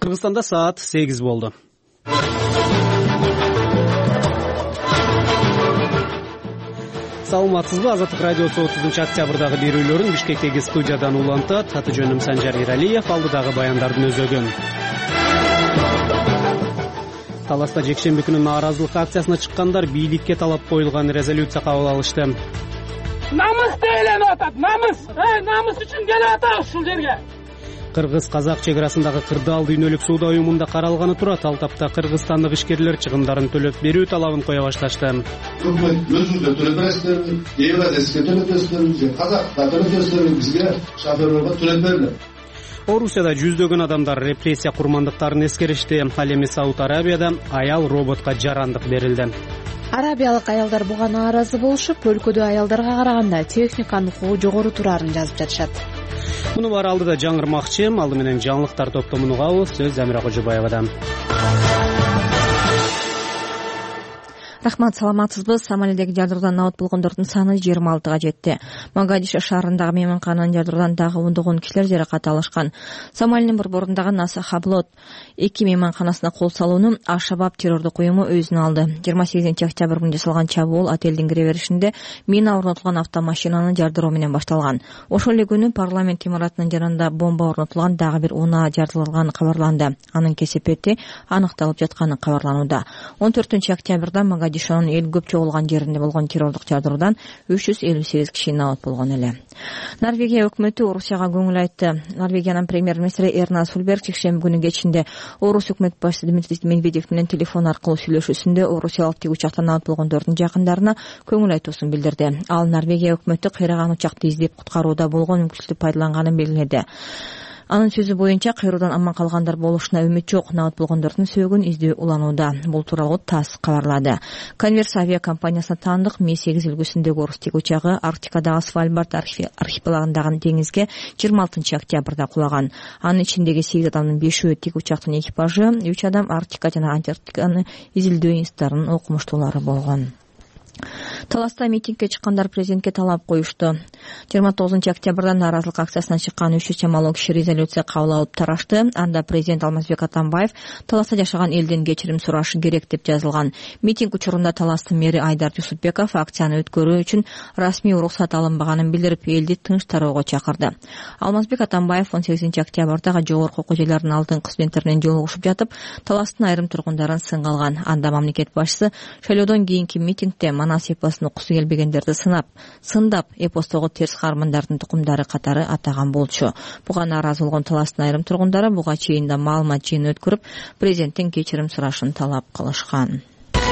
Кыргызстанда саат 8 болду. Саламатсызбы? Азаттык радиосу 30-октябрдагы берүүлөрүн Бишкектеги студиядан улантат. Аты жөнүм Санжар Иралиев, алдыдагы баяндардын өзөгүн. Таласта жекшемби күнү нааразылык акциясына чыккандар бийликке талап коюлган резолюция кабыл алышты. Намыс дейленип атат, намыс үчүн келип атабыз ушул жерге. Кыргыз-казак чек арасындагы кырдаал дүйнөлүк соода уюмунда каралганы турат. Ал тапта кыргызстандык ишкерлер чыгымдарын төлөп берүү талабын кое башташты. Өкмөт өзүндө төлөбөйсүздөр, Евразияга төлөбөйсүздөр, Казакка төлөбөйсүздөр, бизге шоферлорго төлөп берилет. Орусияда жүздөгөн адамдар репрессия курмандыктарын эскеришти. Ал эми Сауд Арабияда аял роботко жарандык берилди. Арабиялык аялдар буга нааразы болушуп, өлкөдө аялдарга караганда техниканын укугу жогору турарын жазып жатышат. Муну баары алдыда жаңырмакчы. Алды менен жаңылыктар топтомун угабыз. Сөз Замира Кожобаевадан. Рахмат, саламатсызбы? Сомалидеги жардыруудан абат болгондордун саны 26га жетти. Могадишо шаарындагы мейманкананын жардыруудан дагы ондогон кишилер жаракат алышкан. Сомалинин борборундагы Наса Хаблот 2 мейманканасына кол салууну Аш-Шабаб террордук уюму өзүнө алды. 28-октябрь күнү жасалган чабуул отелдин кире беришинде мина орнотулган автомашинанын жардыруу менен башталган. Ошол эле күнү парламент имаратынын жанында бомба орнотулган дагы бир унаа жардырылганы кабарланды. Анын кесепети аныкталып жатканы кабарланууда. 14-октябрда Могадишонун эл көп чогулган жеринде болгон террордук жардыруудан 358 киши абат болгон эле. Норвегия өкмөтү Орусияга көңүл айтты. Норвегиянын премьер-министри Эрна Сулберг жекшемби күнү кечинде Орус өкмөт башчысы Дмитрий Медведев менен телефон аркылуу сүйлөшүүсүндө орусиялык тик учактан абат болгондордун жакындарына көңүл айтуусун билдирди. Ал Норвегия өкмөтү кыйраган учакты издеп куткарууда болгон мүмкүнчүлүктү пайдаланганын белгиледи. Анын сөзү боюнча кыйроодан аман калгандар болушуна үмүт жок. Абат болгондордун сөөгүн издөө уланууда. Бул тууралуу ТАСС кабарлады. Конверс авиакомпаниясына таандык Ми-8 үлгүсүндөгү орус тик учагы Арктикадагы Свальбард архипелагындагы деңизге 26-октябрда кулаган. Анын ичиндеги 8 адамдын 5-өө тик учактын экипажы, 3 адам Арктика жана Антарктиканы изилдөө институтунун окумуштуулары болгон. Таласта митингге чыккандар президентке талап коюшту. 29-октябрда нааразылык акциясына чыккан 300 чамалуу киши резолюция кабыл алып тарашты. Анда президент Алмазбек Атамбаев Таласта жашаган элден кечирим сурашы керек деп жазылган. Митинг учурунда Таластын мэри Айдар Жусупбеков акцияны өткөрүү үчүн расмий уруксат алынбаганын билдирип, элди тынч тароого чакырды. Алмазбек Атамбаев 18-октябрда жогорку окуу жайлардын алдыңкы студенттеринен жолугушуп жатып, Таластын айрым тургундарын сынга алган. Анда мамлекет башчысы шайлоодон кийинки митингде Манас эпосун окуусу келбегендерди сындап, эпостогу терс каармандардын тукумдары катары атаган болчу. Буга нааразы болгон Таластын айрым тургундары буга чейин да маалымат жыйыны өткөрүп, президенттин кечирим сурашын талап кылышкан.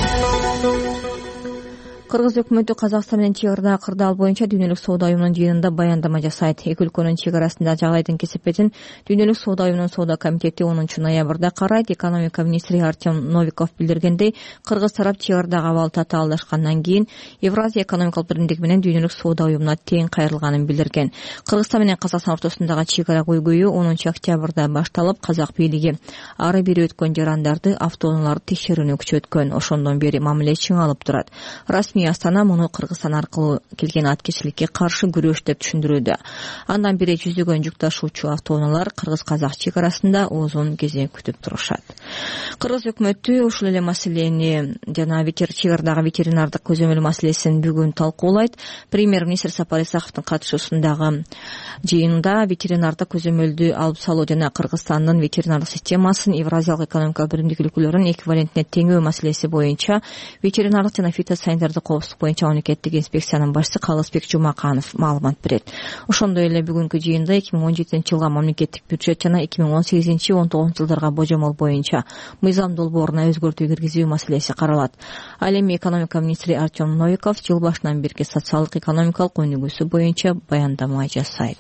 Кыргыз өкмөтү Казакстан менен чек арадагы кырдаал боюнча дүйнөлүк соода уюмунун жыйынында баяндама жасайт. Эки өлкөнүн чек арасындагы жагдайдын кесепетин дүйнөлүк соода уюмунун соода комитети 10-ноябрда карайт. Экономика министри Артем Новиков билдиргендей, кыргыз тарап чек арадагы абал татаалдашкандан кийин Евразия экономикалык биримдиги менен дүйнөлүк соода уюмуна тең кайрылганын билдирген. Кыргызстан менен Казакстан ортосундагы чек ара көйгөйү 10-октябрда башталып, казак бийлиги ары бери өткөн жарандарды, автоунааларды текшерүүнү күчөткөн. Ошондон бери мамиле чыңалып турат. Астана муну Кыргызстан аркылуу келген аткечиликке каршы күрөш деп түшүндүрүүдө. Андан бери жүздөгөн жүк ташуучу автоунаалар кыргыз-казак чек арасында узун кезек күтүп турушат. Кыргыз өкмөтү ушул эле маселени жана чек арадагы ветеринардык көзөмөл маселесин бүгүн талкуулайт. Премьер-министр Сапар Исаковдун катышуусундагы жыйында ветеринардык көзөмөлдү алып салуу жана Кыргызстандын ветеринардык системасын Евразиялык экономикалык биримдик өлкөлөрүнүн эквивалентине теңөө маселеси боюнча ветеринардык жана фитосанитардык коопсуздук боюнча мамлекеттик инспекциянын башчысы Калысбек Жумаканов маалымат берет. Ошондой эле бүгүнкү жыйында 2017-жылга мамлекеттик бюджет жана 2018-19 жылдарга божомол боюнча мыйзам долбооруна өзгөртүү киргизүү маселеси каралат. Ал эми экономика министри Артем Новиков жыл башынан берки социалдык экономикалык өнүгүүсү боюнча баяндама жасайт.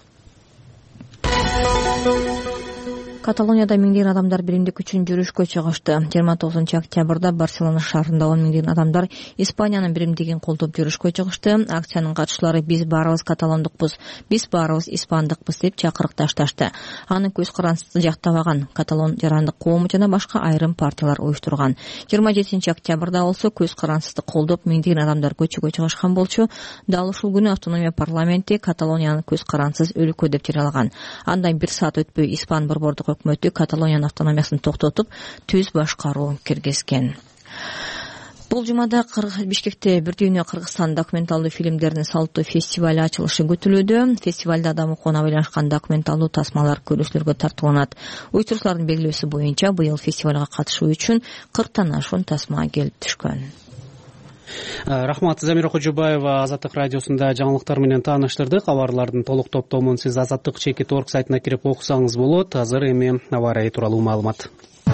Каталонияда миңдеген адамдар биримдик үчүн жүрүшкө чыгышты. 29-октябрда Барселона шаарында 10 миңдеген адамдар Испаниянын биримдигин колдоп жүрүшкө чыгышты. Акциянын катышчылары биз баарыбыз каталондукпуз, биз баарыбыз испандыкпыз деп чакырык ташташты. Аны көз карансызды жактабаган каталон жарандык коому жана башка айрым партиялар уюштурган. 27-октябрда болсо көз карансызды колдоп миңдеген адамдар көчөгө чыгышкан болчу. Дал ушул күнү автономия парламенти Каталониянын көз карансыз өлкө деп жарыялаган. Андан 1 саат өтпөй испан борбордук өкмөтү Каталониянын автономиясын токтотуп түз башкаруу киргизген. Бул жумада Бишкекте бир дүйнө Кыргызстан документалдуу фильмдеринин салттуу фестивали ачылышы күтүлүүдө. Фестивалда адам укугуна байланышкан документалдуу тасмалар көрүүчүлөргө тартууланат. Уюштуруучулардын белгилөөсү боюнча быйыл фестивалга катышуу үчүн 40тан ашуун тасма келип түшкөн. Рахмат. Замира Кожобаева Азаттык радиосунда жаңылыктар менен тааныштырды. Кабарлардын толук топтомун сиз azаттык.org сайтына кирип окусаңыз болот. Азыр эми аба ырайы тууралуу маалымат.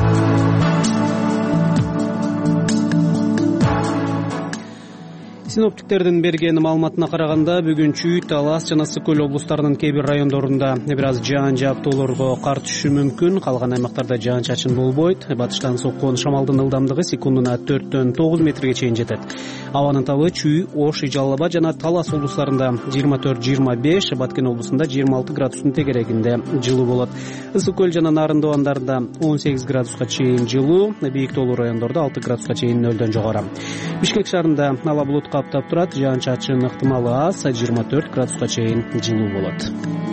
Синоптиктердин берген маалыматына караганда бүгүн Чүй, Талас жана Ысык Көл облустарынын кээ бир райондорунда бир аз жаан жааптоолорго кар түшүшү мүмкүн. Калган аймактарда жаан-чачын болбойт. Батыштан соккон шамалдын ылдамдыгы секундуна 4-төн 9 метрге чейин жетет. Абанын табы Чүй, Ош, Жалал Абад жана Талас облустарында 24-25, Баткен облусунда 26 градустун тегерегинде жылуу болот. Ысык Көл жана Нарындоо андарында 18 градуска чейин жылуу, бийик тоолуу райондордо 6 градуска чейин нөлдөн жогору. Бишкек шаарында ала булут каптап турат, жаан-чачын ыктымалы аз, 24 градуска чейин жылуу болот.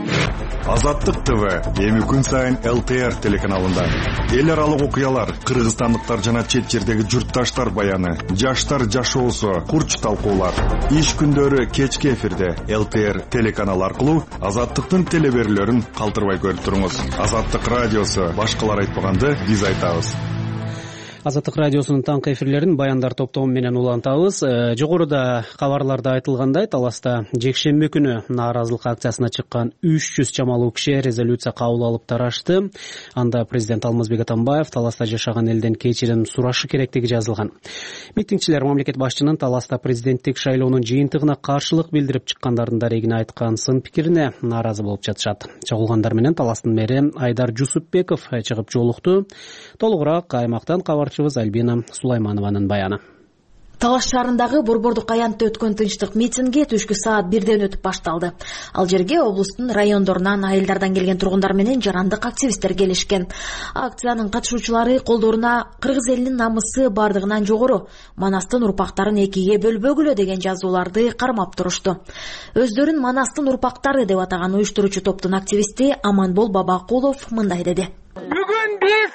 Азаттык ТВ эми күн сайын ЛТР телеканалында эл аралык окуялар, кыргызстандыктар жана чет жердеги журтташтар баяны, жаштар жашоосу, курч талкуулар. Иш күндөрү кечки эфирде ЛТР телеканалы аркылуу Азаттыктын телеберүүлөрүн калтырбай көрүп туруңуз. Азаттык радиосу башкалар айтпаганды биз айтабыз. Азаттык радиосунун таңкы эфирлерин баяндар топтому менен улантабыз. Жогоруда кабарларда айтылгандай, Таласта жекшемби күнү нааразылык акциясына чыккан 300 чамалуу киши резолюция кабыл алып тарашты. Анда президент Алмазбек Атамбаев Таласта жашаган элден кечирим сурашы керектиги жазылган. Митингчилер мамлекет башчынын Таласта президенттик шайлоонун жыйынтыгына каршылык билдирип чыккандардын дарегине айткан сын пикирине нааразы болуп жатышат. Чогулгандар менен Таластын мэри Айдар Жусупбеков чыгып жолукту. Толугураак аймактан кабарчыбыз Альбина Сулайманованын баяны. Талаш шаарындагы Борбордук аянтта өткөн тынчтык митинги түшкү саат 1ден өтүп башталды. Ал жерге облустун райондорунан, айылдардан келген тургундар менен жарандык активисттер келишкен. Акциянын катышуучулары колдоруна кыргыз элинин намысы бардыгынан жогору, Манастын урпактарын экиге бөлбөгүлө деген жазууларды кармап турушту. Өздөрүн Манастын урпактары деп атаган уюштуруучу топтун активисти Аманбол Бабакулов мындай деди. Бүгүн биз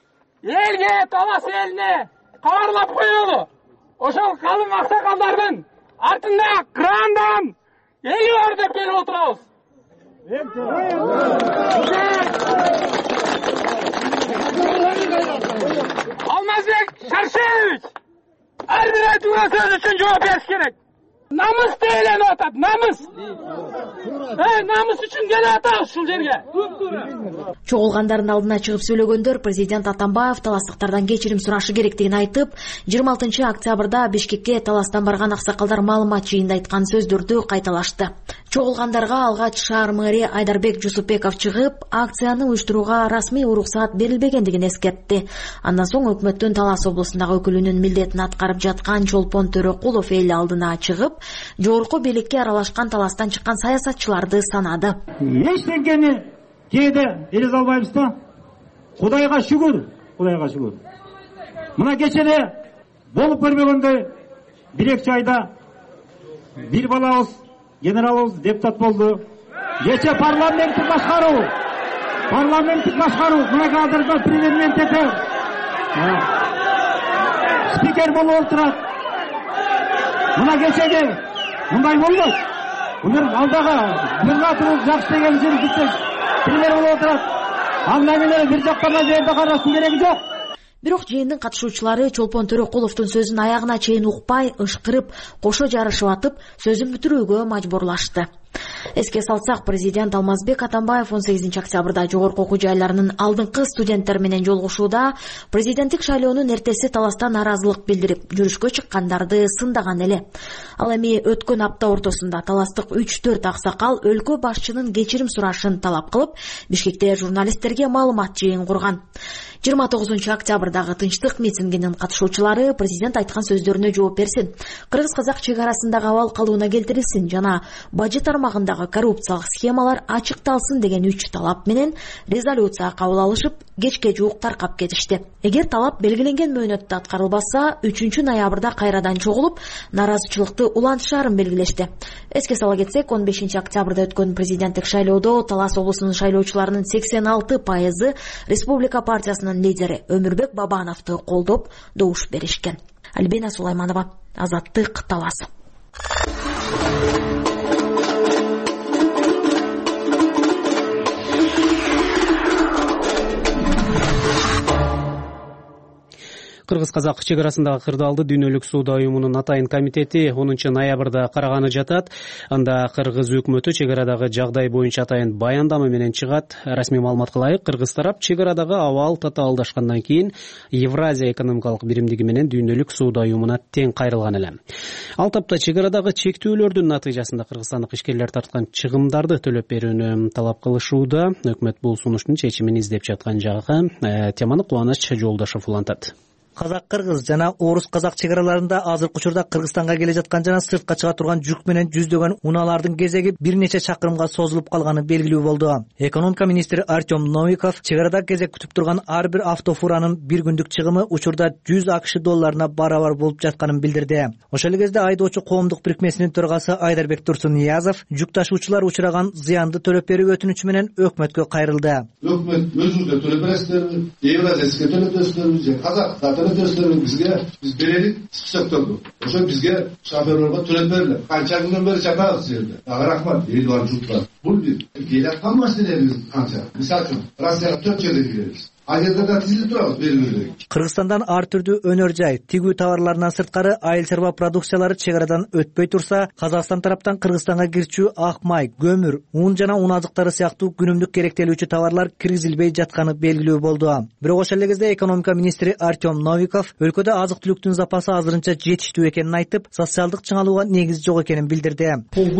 элге, Талас элине кабарлап коелу. Ошол калың аксакалдардын артында крандан эли бар деп келип отурабыз. Алмазбек Шаршевич ар бир айтылган сөз үчүн жооп бериш керек. Намыс деленип атат, намыс. Намыс үчүн келип атабыз ушул жерге. Чогулгандардын алдына чыгып сүйлөгөндөр президент Атамбаев таластыктардан кечирим сурашы керектигин айтып, 26 октябрда Бишкекке Таластан барган аксакалдар маалымат жыйында айткан сөздөрдү кайталашты. Чогулгандарга алгач шаар мэри Айдарбек Жусупбеков чыгып, акцияны уюштурууга расмий уруксаат берилбегендигин эскертти. Андан соң өкмөттүн Талас облусундагы өкүлүнүн милдетин аткарып жаткан Чолпон Төрөкулов эл алдына чыгып, жогорку бийликке аралашкан Таластан чыккан саясатчыларды санады. Эчтеңкени кээде эле албайбыз да. Кудайга шүгүр, Кудайга шүгүр. Мына кечеде болуп көрбөгөндөй 1-2 айда бир балабыз генералыбыз депутат болду. Кече парламенттик башкаруу. Мына кадрда президент этеп. Спикер болуп отурат. Мына кечеде мындай болду. Бунун алдагы губернаторубуз жакшы деген жерде премьер болуп отурат. Андан эле бир жактан жерде караштын кереги жок. Бирок жыйындын катышуучулары Чолпон Төрөкуловдун сөзүн аягына чейин укпай, ышкырып, кошо жарышып атып, сөзүн бүтүрүүгө мажбурлашты. Эске салсак, президент Алмазбек Атамбаев 18 октябрда жогорку окуу жайларынын алдыңкы студенттер менен жолугушууда президенттик шайлоонун эртеси Таластан нааразылык билдирип, жүрүшкө чыккандарды сындаган эле. Ал эми өткөн апта ортосунда Таластык 3-4 аксакал өлкө башчынын кечирим сурашын талап кылып, Бишкекте журналисттерге маалымат жыйын курган. 29 октябрдагы тынчтык митингинин катышуучулары президент айткан сөздөрүнө жооп берсин, кыргыз-казак чек арасындагы абал калыбына келтирилсин жана бажы тармагындагы коррупциялык схемалар ачыкталсын деген 3 талап менен резолюция кабыл алышып, кечке жуук таркап кетишти. Эгер талап белгиленген мөөнөттө аткарылбаса, 3 ноябрда кайрадан чогулуп, наразычылыкты улантышаарын белгилешти. Эске сала кетсек, 15 октябрда өткөн президенттик шайлоодо Талас облусунун шайлоочуларынын 86% Республика партиясынын лидери Өмүрбек Бабановду колдоп добуш беришкен. Альбина Сулайманова, Азаттык, Талас. Кыргыз-казак чек арасындагы кырдаалды Дүйнөлүк соода уюмунун атайын комитети 10 ноябрда караганы жатат. Анда Кыргыз өкмөтү чек арадагы жагдай боюнча атайын баяндама менен чыгат. Расмий маалыматка ылайык, кыргыз тарап чек арадагы абал татаалдашкандан кийин Евразия экономикалык биримдиги менен Дүйнөлүк соода уюмуна тең кайрылган эле. Ал тапта чек арадагы чектөөлөрдүн натыйжасында кыргызстандык ишкерлер тарткан чыгымдарды төлөп берүүнү талап кылышууда. Өкмөт бул сунуштун чечимин издеп жаткан жагы. Теманы Кубаныч Жолдошов улантат. Казак-кыргыз жана орус-казак чек араларында азыркы учурда Кыргызстанга келе жаткан жана сыртка чыга турган жүк менен жүздөгөн унаалардын кезеги бир нече чакырымга созулуп калганы белгилүү болду. Экономика министри Артем Новиков чек арада кезек күтүп турган ар бир автофуранын бир күндүк чыгымы учурда 100 АКШ долларына барабар болуп жатканын билдирди. Ошол эле кезде айдоочу коомдук бирикмесинин төрагасы Айдарбек Турсунниязов жүк ташуучулар учураган зыянды төлөп берүү өтүнүчү менен өкмөткө кайрылды. Өкмөт өзүңүздөр төлөп бересиздерби, Евразияга төлөп бересиздерби же казак бизге биз берелик списоктолду. Ошо бизге шоферлорго төлөп берилет. Канча күндөн бери чапабыз жерде. Ага рахмат, Эдуард Жутка. Бул бир келаткан маселебиз канча. Мисалы үчүн Россияга 4 жерде келебиз. Айылдарда тизилип турабыз берүүгө. Кыргызстандан ар түрдүү өнөр жай, тигүү товарларынан сырткары айыл чарба продукциялары чек арадан өтпөй турса, Казакстан тараптан Кыргызстанга кирчүү ак май, көмүр, ун жана ун азыктары сыяктуу күнүмдүк керектелүүчү товарлар киргизилбей жатканы белгилүү болду. Бирок ошол эле кезде экономика министри Артем Новиков өлкөдө азык-түлүктүн запасы азырынча жетиштүү экенин айтып, социалдык чыңалууга негиз жок экенин билдирди.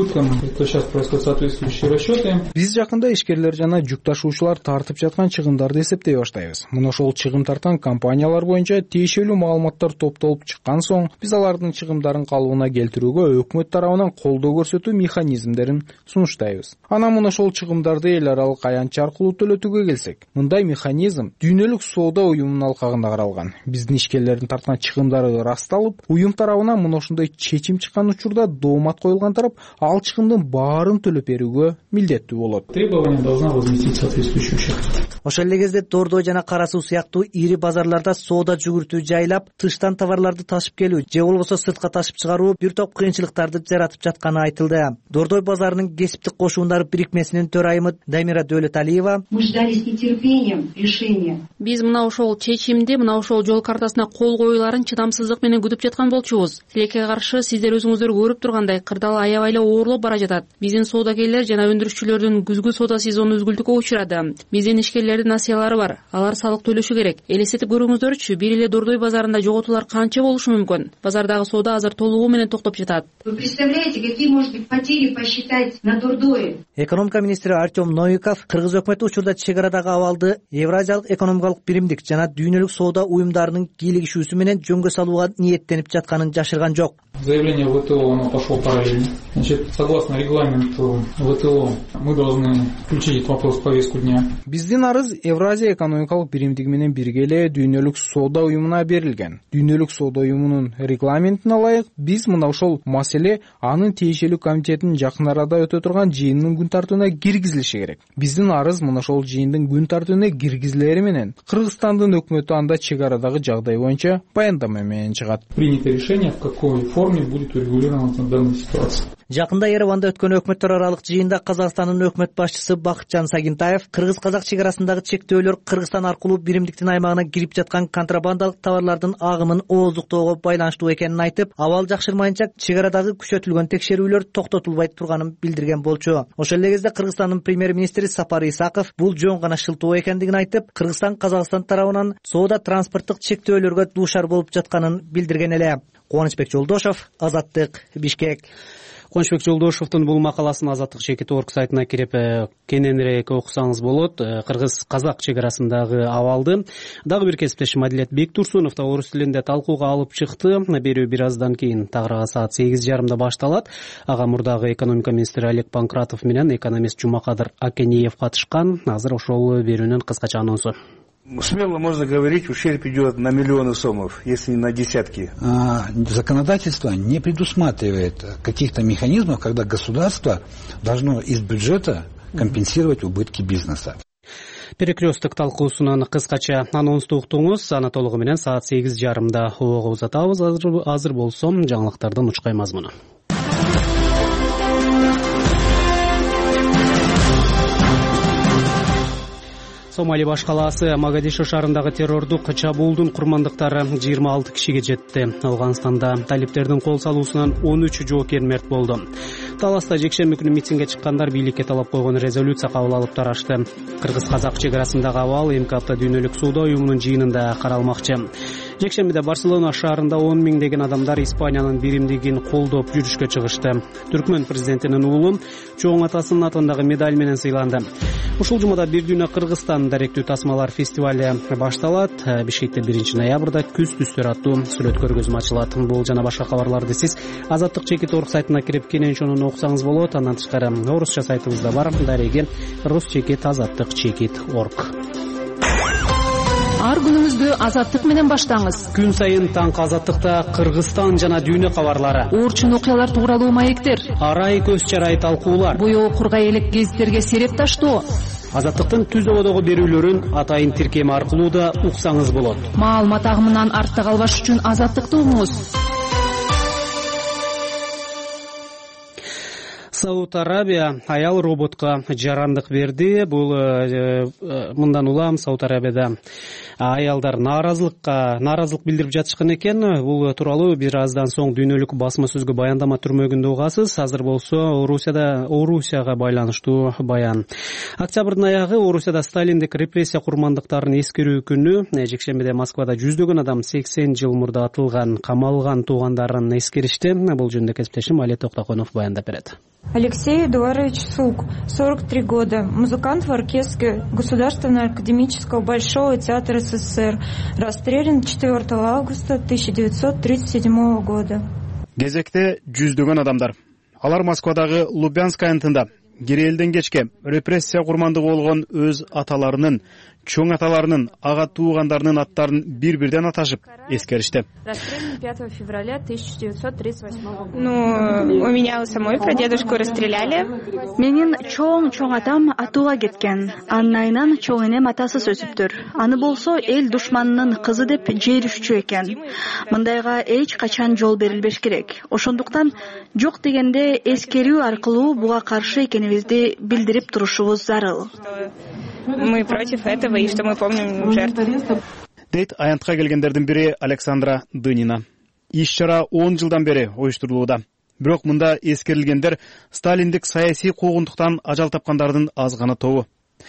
Биз жакында ишкерлер жана жүк ташуучулар тартып жаткан чыгымдарды эсептей баштайбыз. Мына ошол чыгым тарткан компаниялар боюнча тиешелүү маалыматтар топтолуп чыккан соң, биз алардын чыгымдарын калыбына келтирүүгө өкмөт тарабынан колдоо көрсөтүү механизмдерин сунуштайбыз. Анан мына ошол чыгымдарды эл аралык аянч аркылуу төлөтүүгө келсек, мындай механизм Дүйнөлүк соода уюмунун алкагында каралган. Биздин ишкерлердин тарткан чыгымдары расталып, уюм тарабынан мына ошондой чечим чыккан учурда доомат коюлган тарап ал чыгымдын баарын төлөп берүүгө милдеттүү болот. Требование должна возместить соответствующий ущерб. Ошол эле кезде Дордой жана Кара Суу сыяктуу ири базарларда соода жүгүртүү жайлап, тыштан товарларды ташып келүү же болбосо сыртка ташып чыгаруу бир топ кыйынчылыктарды жаратып жатканы айтылды. Дордой базарынын кесиптик кошуундары бирикмесинин төрайымы Дамира Дөөлөталиева: Мы ждали с нетерпением решения. Биз мына ошол чечимди, мына ошол жол картасына кол коюуларын чыдамсыздык менен күтүп жаткан болчубуз. Тилекке каршы сиздер өзүңүздөр көрүп тургандай, кырдаал аябай эле оорлоп бара жатат. Биздин соодагерлер жана өндүрүшчүлөрдүн күзгү соода сезону үзгүлтүккө учурады. Биздин ишкерлердин акциялары бар. Алар салык төлөшү керек. Элестетип көрүңүздөрчү, бир эле Дордой базарында жоготуулар канча болушу мүмкүн? Базардагы соода азыр толугу менен токтоп жатат. Вы представляете, какие может быть потери посчитать на Дордое? Экономика министри Артем Новиков кыргыз өкмөтү учурда чек арадагы абалды Евразиялык экономикалык биримдик жана Дүйнөлүк соода уюмдарынын кийлигишүүсү менен жөнгө салууга ниеттенип жатканын жашырган жок. Заявление ВТО оно пошло параллельно. Значит, согласно регламенту ВТО, мы должны включить этот вопрос в повестку дня. Биздин арыз Евразия экономикалык биримдиги менен бирге эле Дүйнөлүк соода уюмуна берилген. Дүйнөлүк соода уюмунун регламентине ылайык биз мына ошол маселе анын тиешелүү комитетинин жакын арада өтө турган жыйынынын күн тартууна киргизилиши керек. Биздин арыз мына ошол жыйындын күн тартууна киргизилери менен Кыргызстандын өкмөтү анда чек арадагы жагдай боюнча баяндама менен чыгат. Принято решение, в какой форме будет урегулирована данная ситуация. Жакында Ереванда өткөн өкмөттөр аралык жыйында Казакстандын өкмөт башчысы Бакытжан Сагинтаев кыргыз-казак чек арасындагы чектөөлөр Кыргызстан аркылуу биримдиктин аймагына кирип жаткан контрабандалык товарлардын агымын ооздуктоого байланыштуу экенин айтып, абал жакшырмайынча чек арадагы күчөтүлгөн текшерүүлөр токтотулбай турганын билдирген болчу. Ошол эле кезде Кыргызстандын премьер-министри Сапар Исаков бул жөн гана шылтоо экендигин айтып, Кыргызстан Казакстан тарабынан соода транспорттук чектөөлөргө дуушар болуп жатканын билдирген эле. Кубанычбек Жолдошов, Азаттык, Бишкек. Кубанычбек Жолдошевдун бул макаласын Азаттык чекит орг сайтына кирип кененирээк окусаңыз болот. Кыргыз-казак чек арасындагы абалды дагы бир кесиптешим Адилет Бектурсунов да орус тилинде талкууга алып чыкты. Берүү бир аздан кийин тагырага саат 8:30 башталат. Ага мурдагы экономика министри Олег Панкратов менен экономист Жумакадыр Акениев катышкан. Азыр ошол берүүнүн кыскача анонсу. Смело можно говорить, ущерб идет на миллионы сомов, если не на десятки. Законодательство не предусматривает каких-то механизмов, когда государство должно из бюджета компенсировать убытки бизнеса. Перекресток талкуусунан кыскача анонсту уктуңуз. Аны толугу менен саат 8:30 угуп узатабыз. Азыр болсо жаңылыктардын учкай мазмуну. Сомали баш калаасы Могадишо шаарындагы террордук чабуулдун курмандыктары 26 кишиге жетти. Афганстанда талиптердин кол салуусунан 13 жоокер мерт болду. Таласта жекшемби күнү митингге чыккандар бийликке талап койгон резолюция кабыл алып тарашты. Кыргыз-казак чек арасындагы абал эми апта дүйнөлүк соода уюмунун жыйынында каралмакчы. Жекшембиде Барселона шаарында 10 миңдеген адамдар Испаниянын биримдигин колдоп жүрүшкө чыгышты. Түркмөн президентинин уулу чоң атасынын атындагы медаль менен сыйланды. Ушул жумада бир дүйнө Кыргызстан даректүү тасмалар фестивали башталат. Бишкекте 1-ноябрда күз түстөр аттуу сүрөт көргөзмө ачылат. Бул жана башка кабарларды сиз Азаттык чекит орг сайтына кирип кенен чонун окусаңыз болот. Андан тышкары орусча сайтыбызда бар. Дареги rus-chekit-azattik-chekit.org. Ар күнүңүздү азаттык менен баштаңыз. Күн сайын таңкы азаттыкта Кыргызстан жана дүйнө кабарлары. Орчун окуялар тууралуу маектер. Арай көз чарай талкуулар. Боёо кургай элек гезиттерге сереп таштоо. Азаттыктын түз ободогу берүүлөрүн атайын тиркеми аркылуу да уксаңыз болот. Маалымат агымынан артта калбаш үчүн азаттыкты угуңуз. Сауд Арабия аял роботко жарандык берди. Бул мындан улам Сауд Арабияда аялдар нааразылык билдирип жатышкан экен. Бул тууралуу бир аздан соң дүйнөлүк басма сөзгө баяндама түрмөгүндө угасыз. Азыр болсо Орусияга байланыштуу баян. Октябрдын аягы Орусияда Сталиндик репрессия курмандыктарын эскерүү күнү. Жекшембиде Москвада жүздөгөн адам 80 жыл мурда атылган, камалган туугандарын эскеришти. Бул жөнүндө кесиптешим Алия Токтоконов баяндап берет. Алексей Эдуардович Сук, 43 года, музыкант в оркестре Государственного академического Большого театра СССР, расстрелян 4 августа 1937 года. Кезекте жүздөгөн адамдар. Алар Москвадагы Лубянск аянтында Кирелден кечке репрессия курмандыгы болгон өз аталарынын, чоң аталарынын, ага туугандарынын аттарын бир-бирден аташып эскеришти. Расстрелян 5 февраля 1938 года. У меня у самой прадедушку расстреляли. Менин чоң атам атууга кеткен. Анын айынан чоң энем атасыз өсүптүр. Аны болсо эл душманынын кызы деп жээрүшчү экен. Мындайга эч качан жол берилбеш керек. Ошондуктан жок дегенде эскерүү аркылуу буга каршы экенибизди билдирип турушубуз зарыл. Мы против этого, и что мы помним жертв. Дейт аянтка келгендердин бири Александра Дынина. Иш-чара 10 жылдан бери оюштурулууда. Бирок мында эскерилгендер сталиндик саясий куугунтуктан ажал тапкандардын аз гана тобу.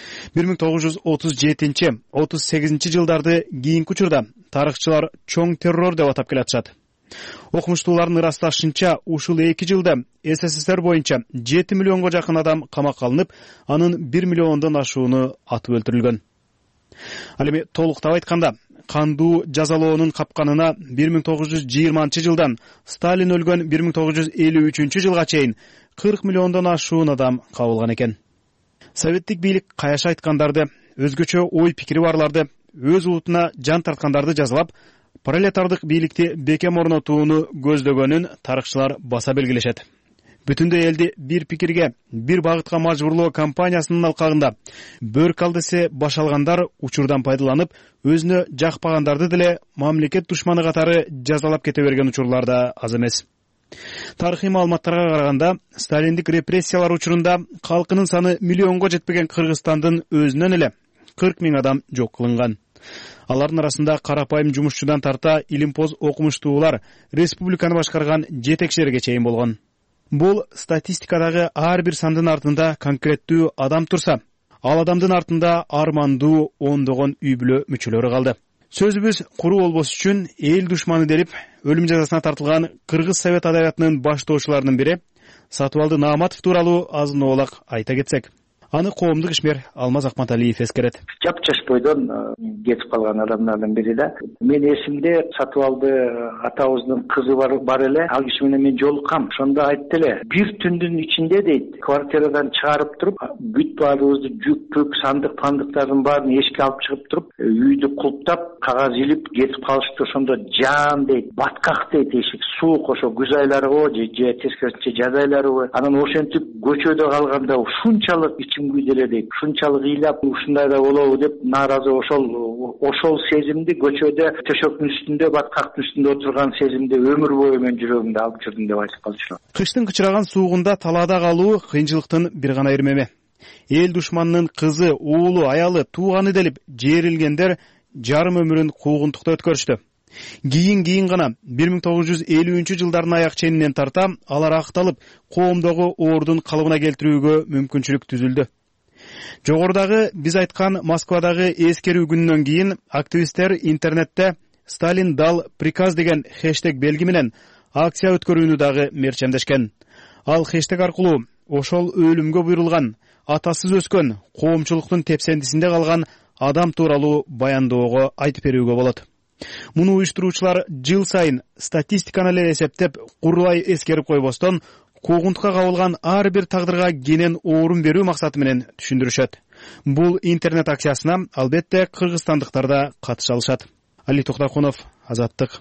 1937-38 жылдарды кийинки учурда тарыхчылар чоң террор деп атап келатышат. Окумуштуулардын ырасташынча ушул 2 жылда СССР боюнча 7 миллионго жакын адам камакка алынып, анын 1 миллиондон ашууну атып өлтүрүлгөн. Ал эми толуктап айтканда, кандуу жазалоонун капканына 1920 жылдан Сталин өлгөн 1953 жылга чейин 40 миллиондон ашуун адам кабылган экен. Советтик бийлик каяша айткандарды, өзгөчө ой пикири барларды, өз улутуна жан тарткандарды жазалап, пролетардык бийликти бекем орнотууну көздөгөнүн тарыхчылар баса белгилешет. Бүтүндөй элди бир пикирге, бир багытка мажбурлоо кампаниясынын алкагында бөрк ал десе баш алгандар учурдан пайдаланып, өзүнө жакпагандарды деле мамлекет душманы катары жазалап кете берген учурлар да аз эмес. Тарыхый маалыматтарга караганда, сталиндик репрессиялар учурунда калкынын саны миллионго жетпеген Кыргызстандын өзүнөн эле 40 000 адам жок кылынган. Алардын арасында карапайым жумушчудан тарта илимпоз окумуштуулар, республиканы башкарган жетекчилерге чейин болгон. Бул статистикадагы ар бир сандын артында конкреттүү адам турса, ал адамдын артында армандуу ондогон үй бүлө мүчөлөрү калды. Сөзүбүз куру болбос үчүн эл душманы делип өлүм жазасына тартылган Кыргыз совет адабиятынын баштоочуларынын бири Сатыбалды Нааматов тууралуу азын оолак айта кетсек, аны коомдук ишмер Алмаз Акматалиев эскерет. Жапчаш бойдон кетип калган адамдардын бири да. Мен эсимде Сатыбалды атабыздын кызы бар эле, ал киши менен мен жолуккам. Ошондо айтты эле, бир түндүн ичинде дейт, квартирадан чыгарып туруп, бүт баарыбызды жүк сандыктардын баарын эшикке алып чыгып туруп, үйдү кулптап, кагаз илип кетип калышты. Ошондо жаан дейт, баткак дейт эшик, суук, ошо күз айларыбы же тескерисинче жаз айларыбы. Анан ошентип көчөдө калганда ушунчалык күйделе дейт, ушунчалык ыйлап ушундай да болобу деп нааразы ошол сезимди көчөдө төшөктүн үстүндө, баткактын үстүндө отурган сезимди өмүр бою мен жүрөгүмдө алып жүрдүм деп айтып калчу. Кыштын кычыраган суугунда талаада калуу кыйынчылыктын бир гана ирмеми. Эл душманынын кызы, уулу, аялы, тууганы делип жерилгендер жарым өмүрүн куугунтукта өткөрүштү. Кийин гана 1950-жылдардын аяк ченинен тарта алар акталып, коомдогу ордун калыбына келтирүүгө мүмкүнчүлүк түзүлдү. Жогорудагы биз айткан Москвадагы эскерүү күнүнөн кийин активисттер интернетте «Сталин дал приказ» деген хэштег белги менен акция өткөрүүнү дагы мерчемдешкен. Ал хэштег аркылуу ошол өлүмгө буйрулган, атасыз өскөн, коомчулуктун тепсендисинде калган адам тууралуу баяндөөгө айтып берүүгө болот. Муну уюштуруучулар жыл сайын статистиканы эле эсептеп, курулай эскерип койбостон, куугунтукка кабылган ар бир тагдырга кенен орун берүү максаты менен түшүндүрүшөт. Бул интернет акциясына албетте кыргызстандыктар да катыша алышат. Али Токтокунов, Азаттык.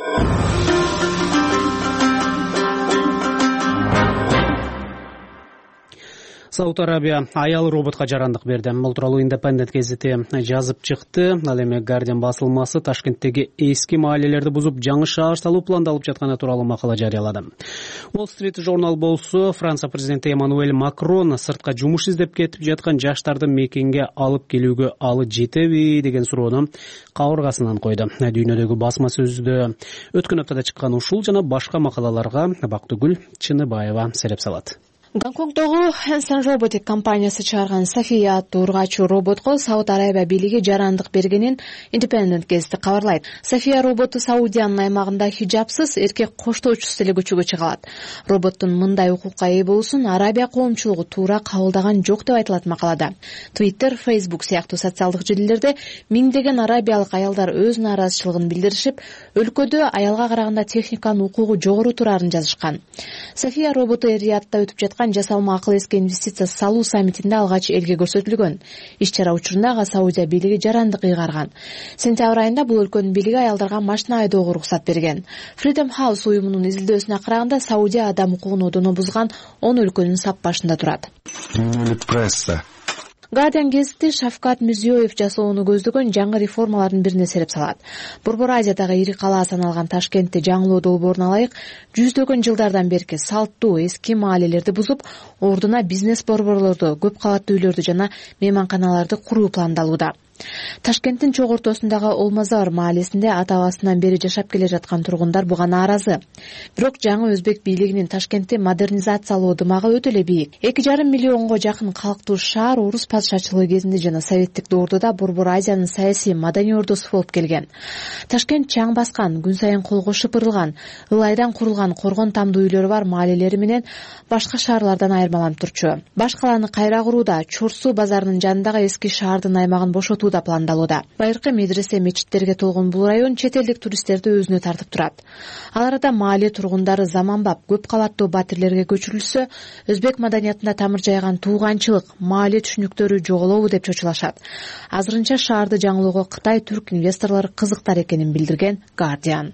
Сауд Арабия аял роботка жарандык берди. Бул тууралуу Independent гезити жазып чыкты. Ал эми Guardian басылмасы Ташкенттеги эски маалелерди бузуп жаңы шаар салуу пландалып жатканы тууралуу макала жарыялады. Wall Street журнал болсо Франция президенти Эммануэль Макрон сыртка жумуш издеп кетип жаткан жаштарды мекенге алып келүүгө алы жетеби деген суроону кабыргасынан койду. Дүйнөдөгү басма сөздө өткөн аптада чыккан ушул жана башка макалаларга Бактыгүл Чыныбаева сереп салат. Гонконгдогу Hanson Robotics компаниясы чыгарган София аттуу ургаачу роботко Сауд Арабия бийлиги жарандык бергенин Independent гезити кабарлайт. София роботу Саудиянын аймагында хижапсыз эркек коштоочусу эле көчөгө чыга алат. Роботтун мындай укукка ээ болуусун Арабия коомчулугу туура кабылдаган жок деп айтылат макалада. Twitter, Facebook сыяктуу социалдык желилерде миңдеген арабиялык аялдар өз нааразычылыгын билдиришип, өлкөдө аялга караганда техниканын укугу жогору турарын жазышкан. София роботу Эр-Риядда өтүп жаткан жасалма акыл эске инвестиция салуу саммитинде алгач элге көрсөтүлгөн. Иш-чара учурунда Саудия бийлиги жарандык ыйгарган. Сентябрь айында бул өлкөнүн бийлиги аялдарга машина айдоого уруксат берген. Freedom House уюмунун изилдөөсүнө караганда Саудия адам укугун одоно бузган 10 өлкөнүн сап башында турат. Guardian гезити Шавкат Мирзиёев жасоону көздөгөн жаңы реформалардын бирине сереп салат. Борбор Азиядагы ири калаа саналган Ташкентте жаңылоо долбоорун алайык, жүздөгөн жылдардан берки салттуу эски маалелерди бузуп, ордуна бизнес борборлорду, көп кабаттуу үйлөрдү жана мейманканаларды куруу пландалууда. Ташкенттин чоң ортосундагы Олмазар маалесинде ата-бабасынан бери жашап келе жаткан тургундар буга нааразы. Бирок жаңы өзбек бийлигинин Ташкентти модернизациялоо дымагы өтө эле бийик. 2,5 миллионго жакын калктуу шаар орус падышачылыгы кезинде жана советтик доордо Борбор Азиянын саясий маданий ордосу болуп келген. Ташкент чаң баскан, күн сайын колго шыпырылган, ылайдан курулган коргон тамдуу үйлөрү бар маалелери менен башка шаарлардан айырмаланып турчу. Баш калааны кайра курууда Чорсу базарынын жанындагы эски шаардын аймагын бошотууда пландалууда. Байыркы медресе, мечиттерге толгон бул район чет элдик туристтерди өзүнө тартып турат. Ал арада маале тургундары заманбап көп кабаттуу батирлерге көчүрүлсө, өзбек маданиятында тамыр жайган тууганчылык, маале түшүнүктөрү жоголобу деп чочулашат. Азырынча шаарды жаңылоого Кытай түрк инвесторлору кызыктар экенин билдирген Guardian.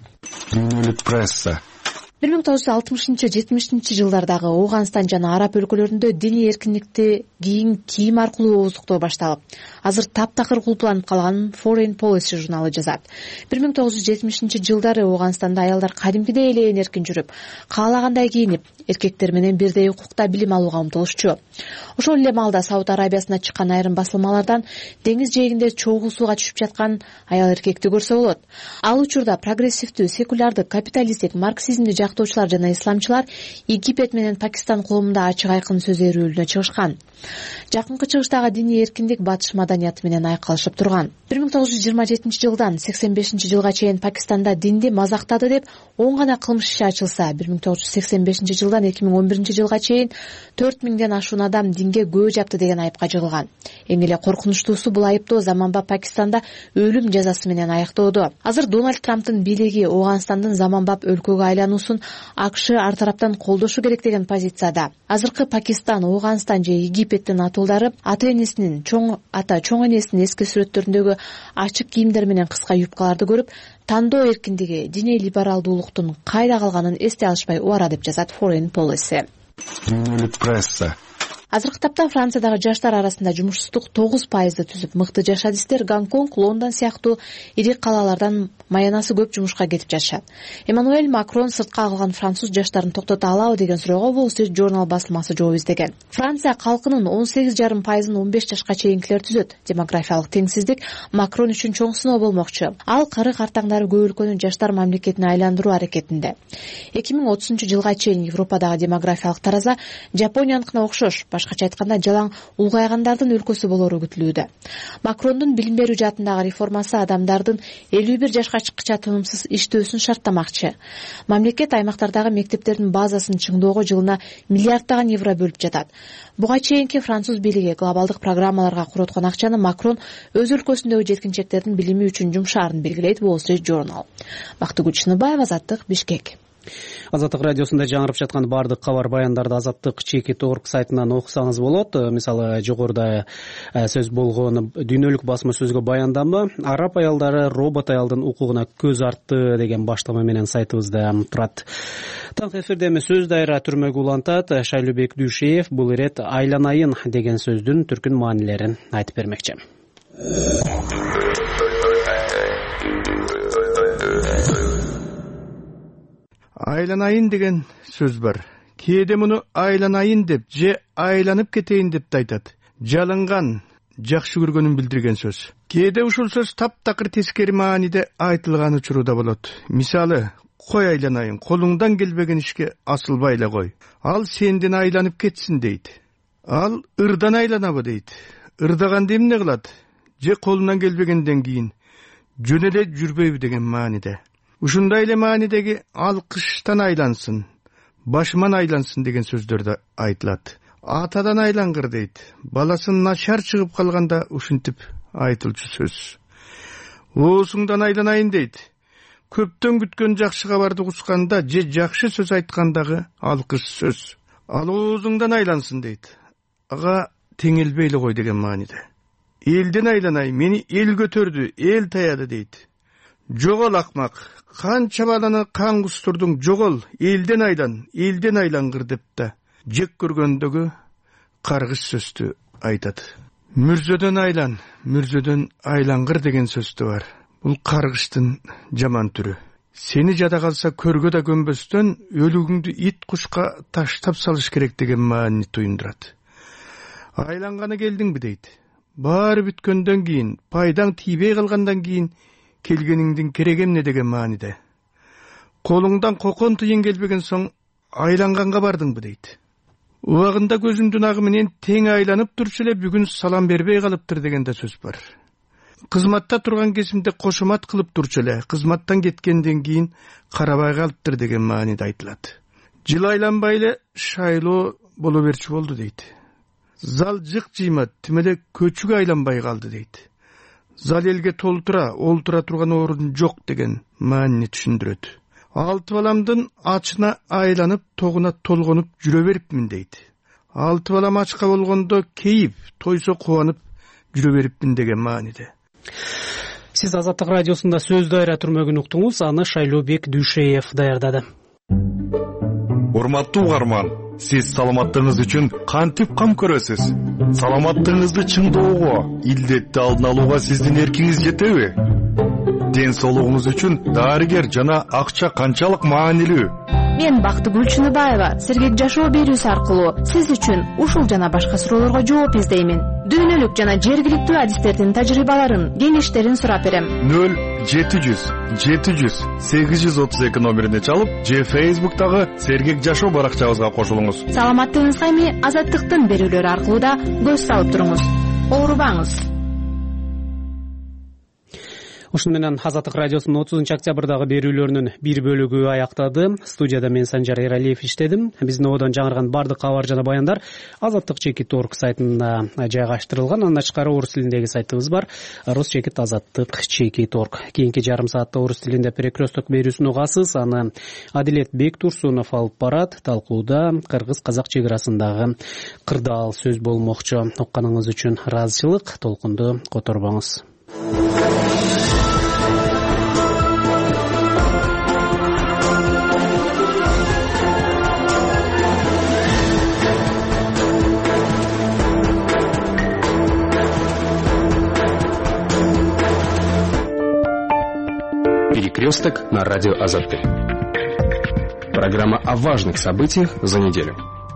1960-70 жылдардагы Ооганстан жана Араб өлкөлөрүндө диний эркиндикти кийим аркылуу ооздуктоо башталып, азыр таптакыр кулпланып калганын Foreign Policy журналы жазат. 1970 жылдары Ооганстанда аялдар кадимкидей эле эркин жүрүп, каалагандай кийинип, эркектер менен бирдей укукта билим алууга умтулушчу. Ошол эле маалда Сауд Арабиясына чыккан айрым басылмалардан деңиз жээгинде чогуу сууга түшүп жаткан аял эркекти көрсө болот. Ал учурда прогрессивдүү, секулярдык, капиталисттик, марксизмди жактоочулар жана исламчылар Египет менен Пакистан коомунда ачык айкын сөз эрүүлүнө чыгышкан. Жакынкы чыгыштагы диний эркиндик батыш маданияты менен айкалышып турган. 1927-жылдан 85-жылга чейин Пакистанда динди мазактады деп 10 гана кылмыш иши ачылса, 1985-жылдан 2011-жылга чейин 4000ден ашуун адам динге көө жапты деген айыпка жыгылган. Эң эле коркунучтуусу бул айыптоо заманбап Пакистанда өлүм жазасы менен аяктоодо. Азыр Дональд Трамптын бийлиги Ооганстандын заманбап өлкөгө айлануусун АКШ ар тараптан колдошу керек деген позицияда. Азыркы Пакистан, Ооганстан же Египеттин атуулдары ата-энесинин чоң энесинин эски сүрөттөрүндөгү ачык кийимдер менен кыска юбкаларды көрүп, тандоо эркиндиги, диний либералдуулуктун кайда калганын эстей алышпай убара деп жазат Foreign Policy. Пресса. Азыркы тапта Франциядагы жаштар арасында жумушсуздук 9% түзүп, мыкты жашадистер Гонконг, Лондон сыяктуу ири калалардан маянасы көп жумушка кетип жатышат. Эммануэль Макрон сыртка калган француз жаштарын токтото алабы деген суроого Wall Street Journal басылмасы жооп издеген. Франция калкынын 18,5%-ын 15 жашка чейинкилер түзөт. Демографиялык теңсиздик Макрон үчүн чоң сыноо болмокчу. Ал кары картаңдары көп өлкөнү жаштар мамлекетине айландыруу аракетинде. 2030-жылга чейин Европадагы демографиялык тараза Жапонияныкына окшош, башкача айтканда жалаң улгайгандардын өлкөсү болору күтүлүүдө. Макрондун билим берүү жаатындагы реформасы адамдардын 51 жашка чыккыча тынымсыз иштөөсүн шарттамакчы. Мамлекет аймактардагы мектептердин базасын чыңдоого жылына миллиарддаган евро бөлүп жатат. Буга чейинки француз бийлиги глобалдык программаларга короткон акчаны Макрон өз өлкөсүндөгү жеткинчектердин билими үчүн жумшаарын белгилейт Wall Street Journal. Бактыгүл Чыныбаева, Азаттык, Бишкек. Азаттык радиосунда жаңырып жаткан баардык кабар баяндарды Азаттык.org сайтынан окусаңыз болот. Мисалы жогоруда сөз болгон дүйнөлүк басма сөзгө баяндама араб аялдары робот аялдын укугуна көз артты деген баштама менен сайтыбызда турат. Таңкы эфирде эми сөз дайра түрмөгө улантат. Шайлообек Дүйшеев бул ирет айланайын деген сөздүн түркүн маанилерин айтып бермекчи. Айланайын деген сөз бар. Кээде муну айланайын деп же айланып кетейин деп да айтат. Жалынган, жакшы көргөнүн билдирген сөз. Кээде ушул сөз таптакыр тескери мааниде айтылган учурда болот. Мисалы, кой айланайын, колуңдан келбеген ишке асылбай эле кой. Ал сенден айланып кетсин дейт. Ал ырдан айланабы дейт. Ырдаганды эмне кылат? Же колунан келбегенден кийин жөн эле жүрбөйбү деген мааниде. Ушундай эле маанидеги ал кыштан айлансын, башман айлансын деген сөздөр да айтылат. Атадан айлангыр дейт. Баласын начар чыгып калганда ушинтип айтылчу сөз. Оосуңдан айланайын дейт. Көптөн күткөн жакшы кабарды кусканда же жакшы сөз айткандагы алкыш сөз. Ал оозуңдан айлансын дейт. Ага теңелбейле кой деген мааниде. Элден айланай, мени эл көтөрдү, эл таяды дейт. Жогол акмак, канча баланы кан кустурдуң, жогол, элден айлангыр деп да жек көргөндөгү каргыш сөздү айтат. Мүрзөдөн айлан, мүрзөдөн айлангыр деген сөздү бар. Бул каргыштын жаман түрү. Сени жада калса көргө да көмбөстөн өлүгүңдү ит кушка таштап салыш керек деген маани туюндурат. Айланганы келдиңби дейт. Баары бүткөндөн кийин, пайдаң тийбей калгандан кийин келгениңдин кереги эмне деген мааниде. Колуңдан кокон тыйын келбеген соң айланганга бардыңбы дейт. Убагында көзүмдүн агы менен тең айланып турчу эле бүгүн салам бербей калыптыр деген да сөз бар. Кызматта турган кезимде кошумат кылып турчу эле, кызматтан кеткенден кийин карабай калыптыр деген мааниде айтылат. Жыл айланбай эле шайлоо боло берчү болду дейт. Зал жык жыймат, тимеле көчүгө айланбай калды дейт. Зал элге толтура, олтура турган орун жок деген маанини түшүндүрөт. 6 баламдын ачына айланып, тогуна толгонуп жүрө берипмин дейт. 6 балам ачка болгондо кейип, тойсо кубанып жүрө берипмин деген мааниде. Сиз Азаттык радиосунда сөз дайра түрмөгүн уктуңуз, аны Шайлообек Дүйшеев даярдады. Урматтуу угарман, сиз саламаттыгыңыз үчүн кантип кам көрөсүз? Саламаттыгыңызды чыңдоого, илдетти алдын алууга сиздин эркиңиз жетеби? Ден соолугуңуз үчүн дарыгер жана акча канчалык маанилүү? Мен Бактыгүл Чыныбаева сергек жашоо берүүсү аркылуу сиз үчүн ушул жана башка суроолорго жооп издеймин. Дүйнөлүк жана жергиликтүү адистердин тажрыйбаларын, кеңештерин сурап берем. 0-700-832 номерине чалып, же Facebook'тагы сергек жашоо баракчабызга кошулуңуз. Саламаттыгыңызга эми Азаттыктын берүүлөрү аркылуу да көз салып туруңуз. Оорубаңыз. Ушуну менен Азаттык радиосунун 30-октябрдагы берүүлөрүнүн бир бөлүгү аяктады. Студияда мен Санжар Эралиев иштедим. Биздин ободон жаңырган бардык кабар жана баяндар Азаттык.org сайтында жайгаштырылган. Андан тышкары орус тилиндеги сайтыбыз бар. Rus.Azаттык.org. Кийинки жарым саатта орус тилинде перекресток берүүсүн угасыз. Аны Адилет Бектурсунов алып барат. Талкууда кыргыз-казак чек арасындагы кырдаал сөз болмокчу. Укканыңыз үчүн ыраазычылык. Толкунду которбоңуз. Перекресток на радио Азатты. Программа о важных событиях за неделю.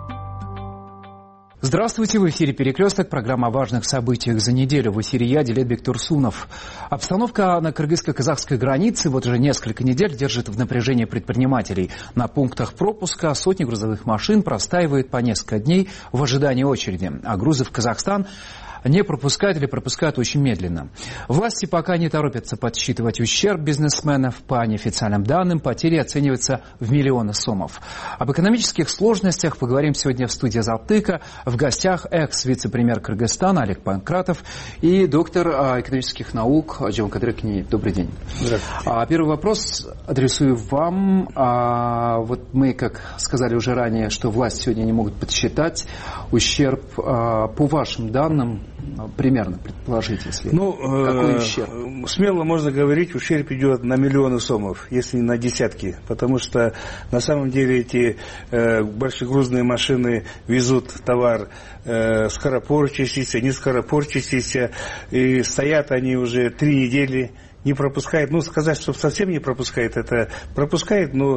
Здравствуйте, в эфире «Перекресток», программа о важных событиях за неделю. В эфире я, Адилет Бектурсунов. Обстановка на кыргызско-казахской границе вот уже несколько недель держит в напряжении предпринимателей. На пунктах пропуска сотни грузовых машин простаивают по несколько дней в ожидании очереди, а грузы в Казахстан не пропускают или пропускают очень медленно. Власти пока не торопятся подсчитывать ущерб бизнесменов. По неофициальным данным, потери оцениваются в миллионы сомов. Об экономических сложностях поговорим сегодня в студии Азаттыка. В гостях экс-вице-премьер Кыргызстана Олег Панкратов и доктор экономических наук Жон Кадрыкни. Добрый день. Здравствуйте. Первый вопрос адресую вам. Вот мы, как сказали уже ранее, что власти сегодня не могут подсчитать ущерб. По вашим данным, примерно предположить, если какой ущерб? Смело можно говорить, ущерб идет на миллионы сомов, если не на десятки, потому что на самом деле эти большегрузные машины везут товар скоропорчащийся, не скоропорчащийся, и стоят они уже 3 недели. Не пропускает, сказать, что совсем не пропускает, это пропускает, но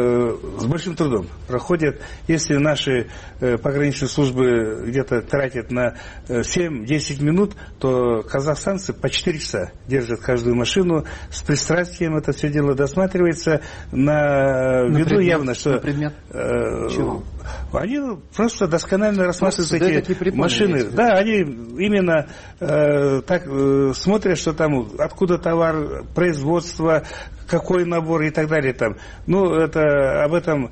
с большим трудом проходят. Если наши пограничные службы где-то тратят на 7-10 минут, то казахстанцы по 4 часа держат каждую машину, с пристрастием это все дело досматривается, на виду явно, что... На предмет чего? Они просто досконально рассматривают эти машины. Да, они именно так смотрят, что там, откуда товар, производство, какой набор и так далее там. Это об этом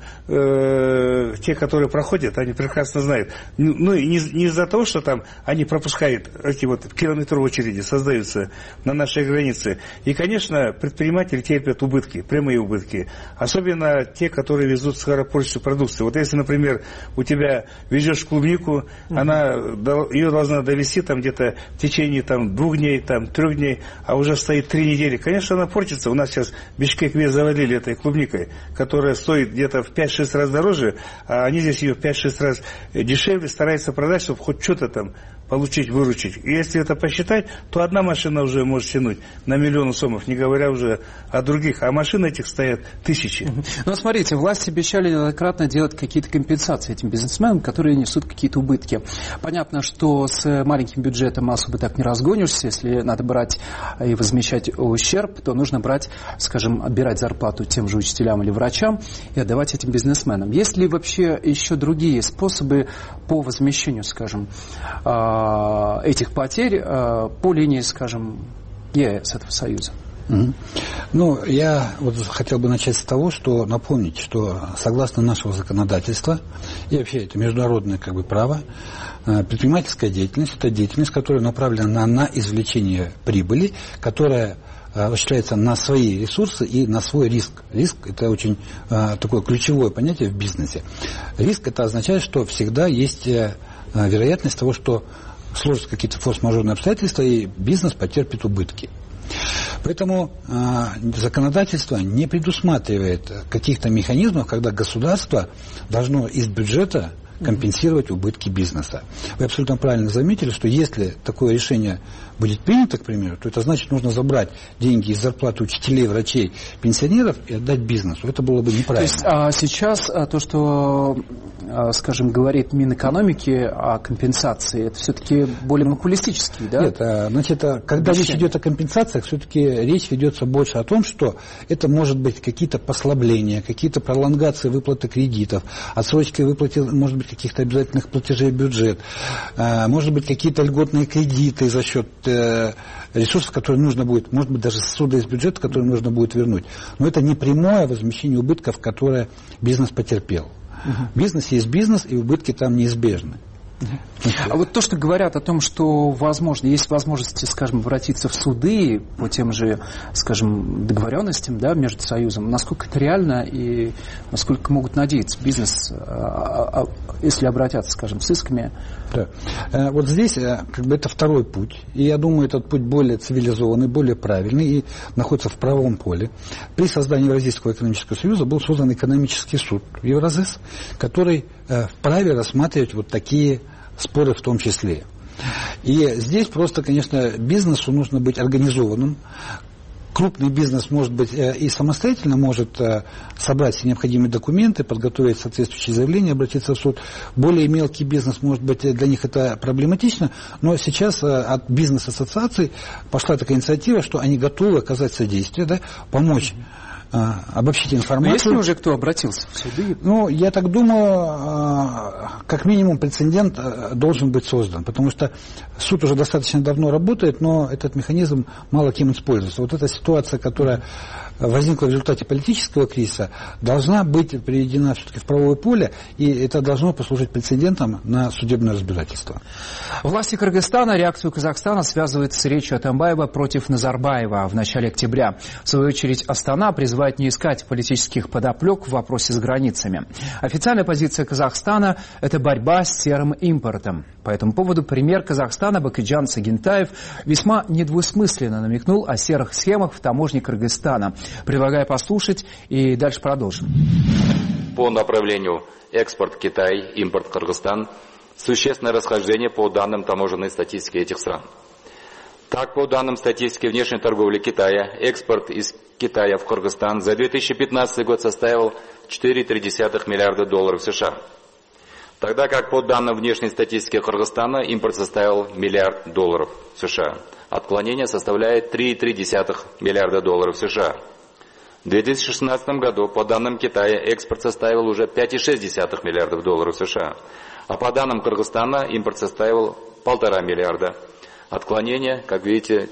те, которые проходят, они прекрасно знают. И не из-за того, что там они пропускают эти километровые очереди, создаются на нашей границе. И, конечно, предприниматели терпят убытки, прямые убытки. Особенно те, которые везут скоропорчащую продукцию. Вот если, например, у тебя везешь клубнику, ее должна довести там где-то в течение 2 дней, 3 дней, а уже стоит 3 недели. Конечно, она портится. У нас сейчас Бишкек-Вес завалили этой клубникой, которая стоит где-то в 5-6 раз дороже, а они здесь ее в 5-6 раз дешевле стараются продать, чтобы хоть что-то там получить, выручить. И если это посчитать, то одна машина уже может тянуть на миллион сомов, не говоря уже о других. А машин этих стоят тысячи. Смотрите, власти обещали неоднократно делать какие-то компенсации этим бизнесменам, которые несут какие-то убытки. Понятно, что с маленьким бюджетом особо так не разгонишься. Если надо брать и возмещать ущерб, то нужно брать, скажем, отбирать зарплату тем же учителям или врачам и отдавать этим бизнесменам. Есть ли вообще еще другие способы по возмещению, скажем, этих потерь по линии, скажем, ЕС, этого союза? Я хотел бы начать с того, что напомнить, что согласно нашего законодательства, и вообще это международное право, предпринимательская деятельность – это деятельность, которая направлена на извлечение прибыли, которая осуществляется на свои ресурсы и на свой риск. Риск – это очень такое ключевое понятие в бизнесе. Риск – это означает, что всегда есть вероятность того, что сложатся какие-то форс-мажорные обстоятельства, и бизнес потерпит убытки. Поэтому законодательство не предусматривает каких-то механизмов, когда государство должно из бюджета компенсировать убытки бизнеса. Вы абсолютно правильно заметили, что если такое решение будет принято, к примеру, то это значит, нужно забрать деньги из зарплаты учителей, врачей, пенсионеров и отдать бизнесу. Это было бы неправильно. То есть сейчас то, что, скажем, говорит Минэкономики о компенсации, это все-таки более популистический, да? Нет, значит, когда речь идет о компенсациях, все-таки речь ведется больше о том, что это может быть какие-то послабления, какие-то пролонгации выплаты кредитов, отсрочки выплаты, может быть, каких-то обязательных платежей в бюджет, может быть, какие-то льготные кредиты за счет ресурсов, которые нужно будет, может быть, даже ссуда из бюджета, которые нужно будет вернуть. Но это не прямое возмещение убытков, которое бизнес потерпел. Бизнес есть бизнес, и убытки там неизбежны. А вот то, что говорят о том, что возможно, есть возможности, скажем, обратиться в суды по тем же, скажем, договоренностям, да, между союзом, насколько это реально и насколько могут надеяться бизнес, если обратятся, скажем, с исками? Да. Вот здесь как бы это второй путь, и я думаю, этот путь более цивилизованный, более правильный и находится в правовом поле. При создании Евразийского экономического союза был создан экономический суд Евразэс, который вправе рассматривать вот такие споры в том числе. И здесь просто, конечно, бизнесу нужно быть организованным. Крупный бизнес, может быть, и самостоятельно может собрать все необходимые документы, подготовить соответствующие заявления, обратиться в суд. Более мелкий бизнес, может быть, для них это проблематично, но сейчас от бизнес-ассоциаций пошла такая инициатива, что они готовы оказать содействие, да, помочь обобщить информацию. Но есть ли уже кто обратился в суды? Ну, я так думаю, как минимум прецедент должен быть создан, потому что суд уже достаточно давно работает, но этот механизм мало кем используется. Вот эта ситуация, которая возникла в результате политического кризиса, должна быть приведена все-таки в правовое поле, и это должно послужить прецедентом на судебное разбирательство. Власти Кыргызстана реакцию Казахстана связывают с речью Атамбаева против Назарбаева в начале октября. В свою очередь, Астана призывает не искать политических подоплек в вопросе с границами. Официальная позиция Казахстана – это борьба с серым импортом. По этому поводу премьер Казахстана Бакытжан Сагентаев весьма недвусмысленно намекнул о серых схемах в таможне Кыргызстана. Предлагаю послушать и дальше продолжим. По направлению экспорт Китай, импорт Кыргызстан существенное расхождение по данным таможенной статистики этих стран. Так, по данным статистики внешней торговли Китая, экспорт из Китая в Кыргызстан за 2015 год составил 4,3 миллиарда долларов США. Тогда как по данным внешней статистики Кыргызстана импорт составил миллиард долларов США. Отклонение составляет 3,3 миллиарда долларов США. В 2016 году по данным Китая экспорт составил уже 5,6 миллиардов долларов США. А по данным Кыргызстана импорт составил 1,5 миллиарда. Отклонение, как видите,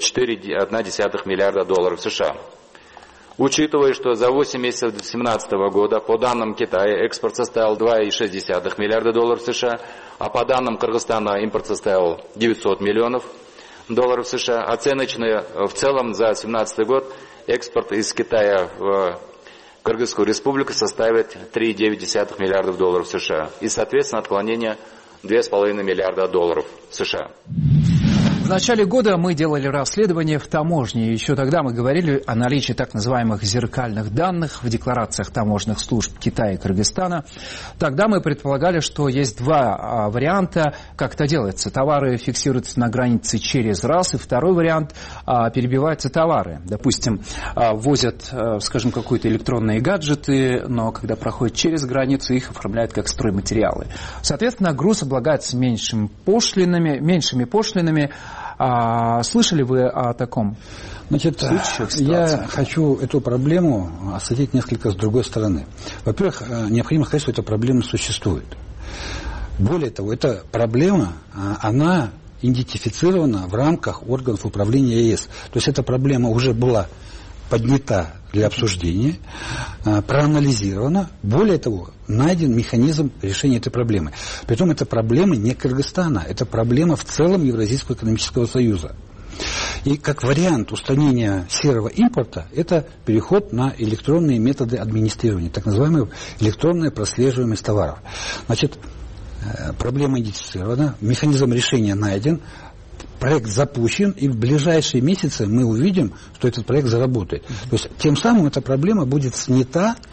4,1 миллиарда долларов США. Учитывая, что за 8 месяцев 2017 года по данным Китая экспорт составил 2,6 миллиарда долларов США, а по данным Кыргызстана импорт составил 900 миллионов долларов США, оценочные в целом за 2017 год экспорт из Китая в Кыргызскую республику составит 3,9 миллиардов долларов США и, соответственно, отклонение 2,5 миллиарда долларов США. В начале года мы делали расследование в таможне. Еще тогда мы говорили о наличии так называемых зеркальных данных в декларациях таможенных служб Китая и Кыргызстана. Тогда мы предполагали, что есть два варианта, как это делается. Товары фиксируются на границе через раз, и второй вариант – перебиваются товары. Допустим, возят, скажем, какие-то электронные гаджеты, но когда проходят через границу, их оформляют как стройматериалы. Соответственно, груз облагается меньшими пошлинами. Слышали вы о таком? Значит, я хочу эту проблему осветить несколько с другой стороны. Во-первых, необходимо сказать, что эта проблема существует. Более того, эта проблема, она идентифицирована в рамках органов управления ЕС. То есть эта проблема уже была поднята для обсуждения, проанализирована. Более того, найден механизм решения этой проблемы. Притом эта проблема не Кыргызстана, это проблема в целом Евразийского экономического союза. И как вариант устранения серого импорта, это переход на электронные методы администрирования, так называемая электронная прослеживаемость товаров. Значит, проблема идентифицирована, механизм решения найден, проект запущен, и в ближайшие месяцы мы увидим, что этот проект заработает. То есть тем самым эта проблема будет снята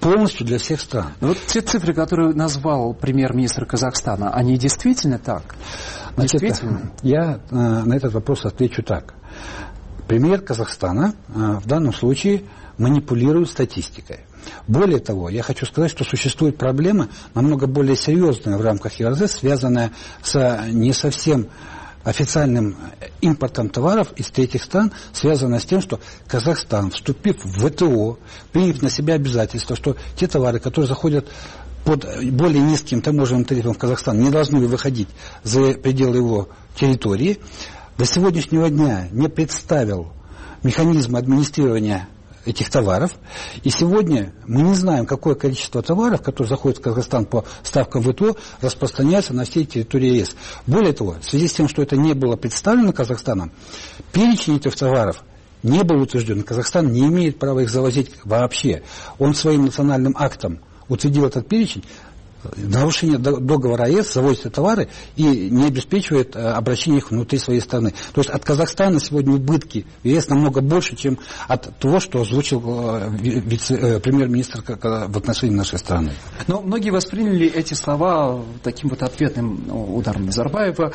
полностью для всех стран. Но вот те цифры, которые назвал премьер-министр Казахстана, они действительно так? Действительно? Я на этот вопрос отвечу так. Премьер Казахстана в данном случае манипулирует статистикой. Более того, я хочу сказать, что существует проблема намного более серьезная в рамках ЕВРЗ, связанная с не совсем официальным импортом товаров из третьих стран, связанная с тем, что Казахстан, вступив в ВТО, приняв на себя обязательство, что те товары, которые заходят под более низким таможенным тарифом в Казахстан, не должны выходить за пределы его территории, до сегодняшнего дня не представил механизм администрирования этих товаров. И сегодня мы не знаем, какое количество товаров, которые заходят в Казахстан по ставкам ВТО, распространяется на всей территории ЕС. Более того, в связи с тем, что это не было представлено Казахстаном, перечень этих товаров не был утвержден. Казахстан не имеет права их завозить вообще. Он своим национальным актом утвердил этот перечень. Нарушение договора ЕС, завозят товары и не обеспечивает обращение их внутри своей страны. То есть от Казахстана сегодня убытки в ЕС намного больше, чем от того, что озвучил премьер-министр в отношении нашей страны. Но многие восприняли эти слова таким вот ответным ударом Назарбаева,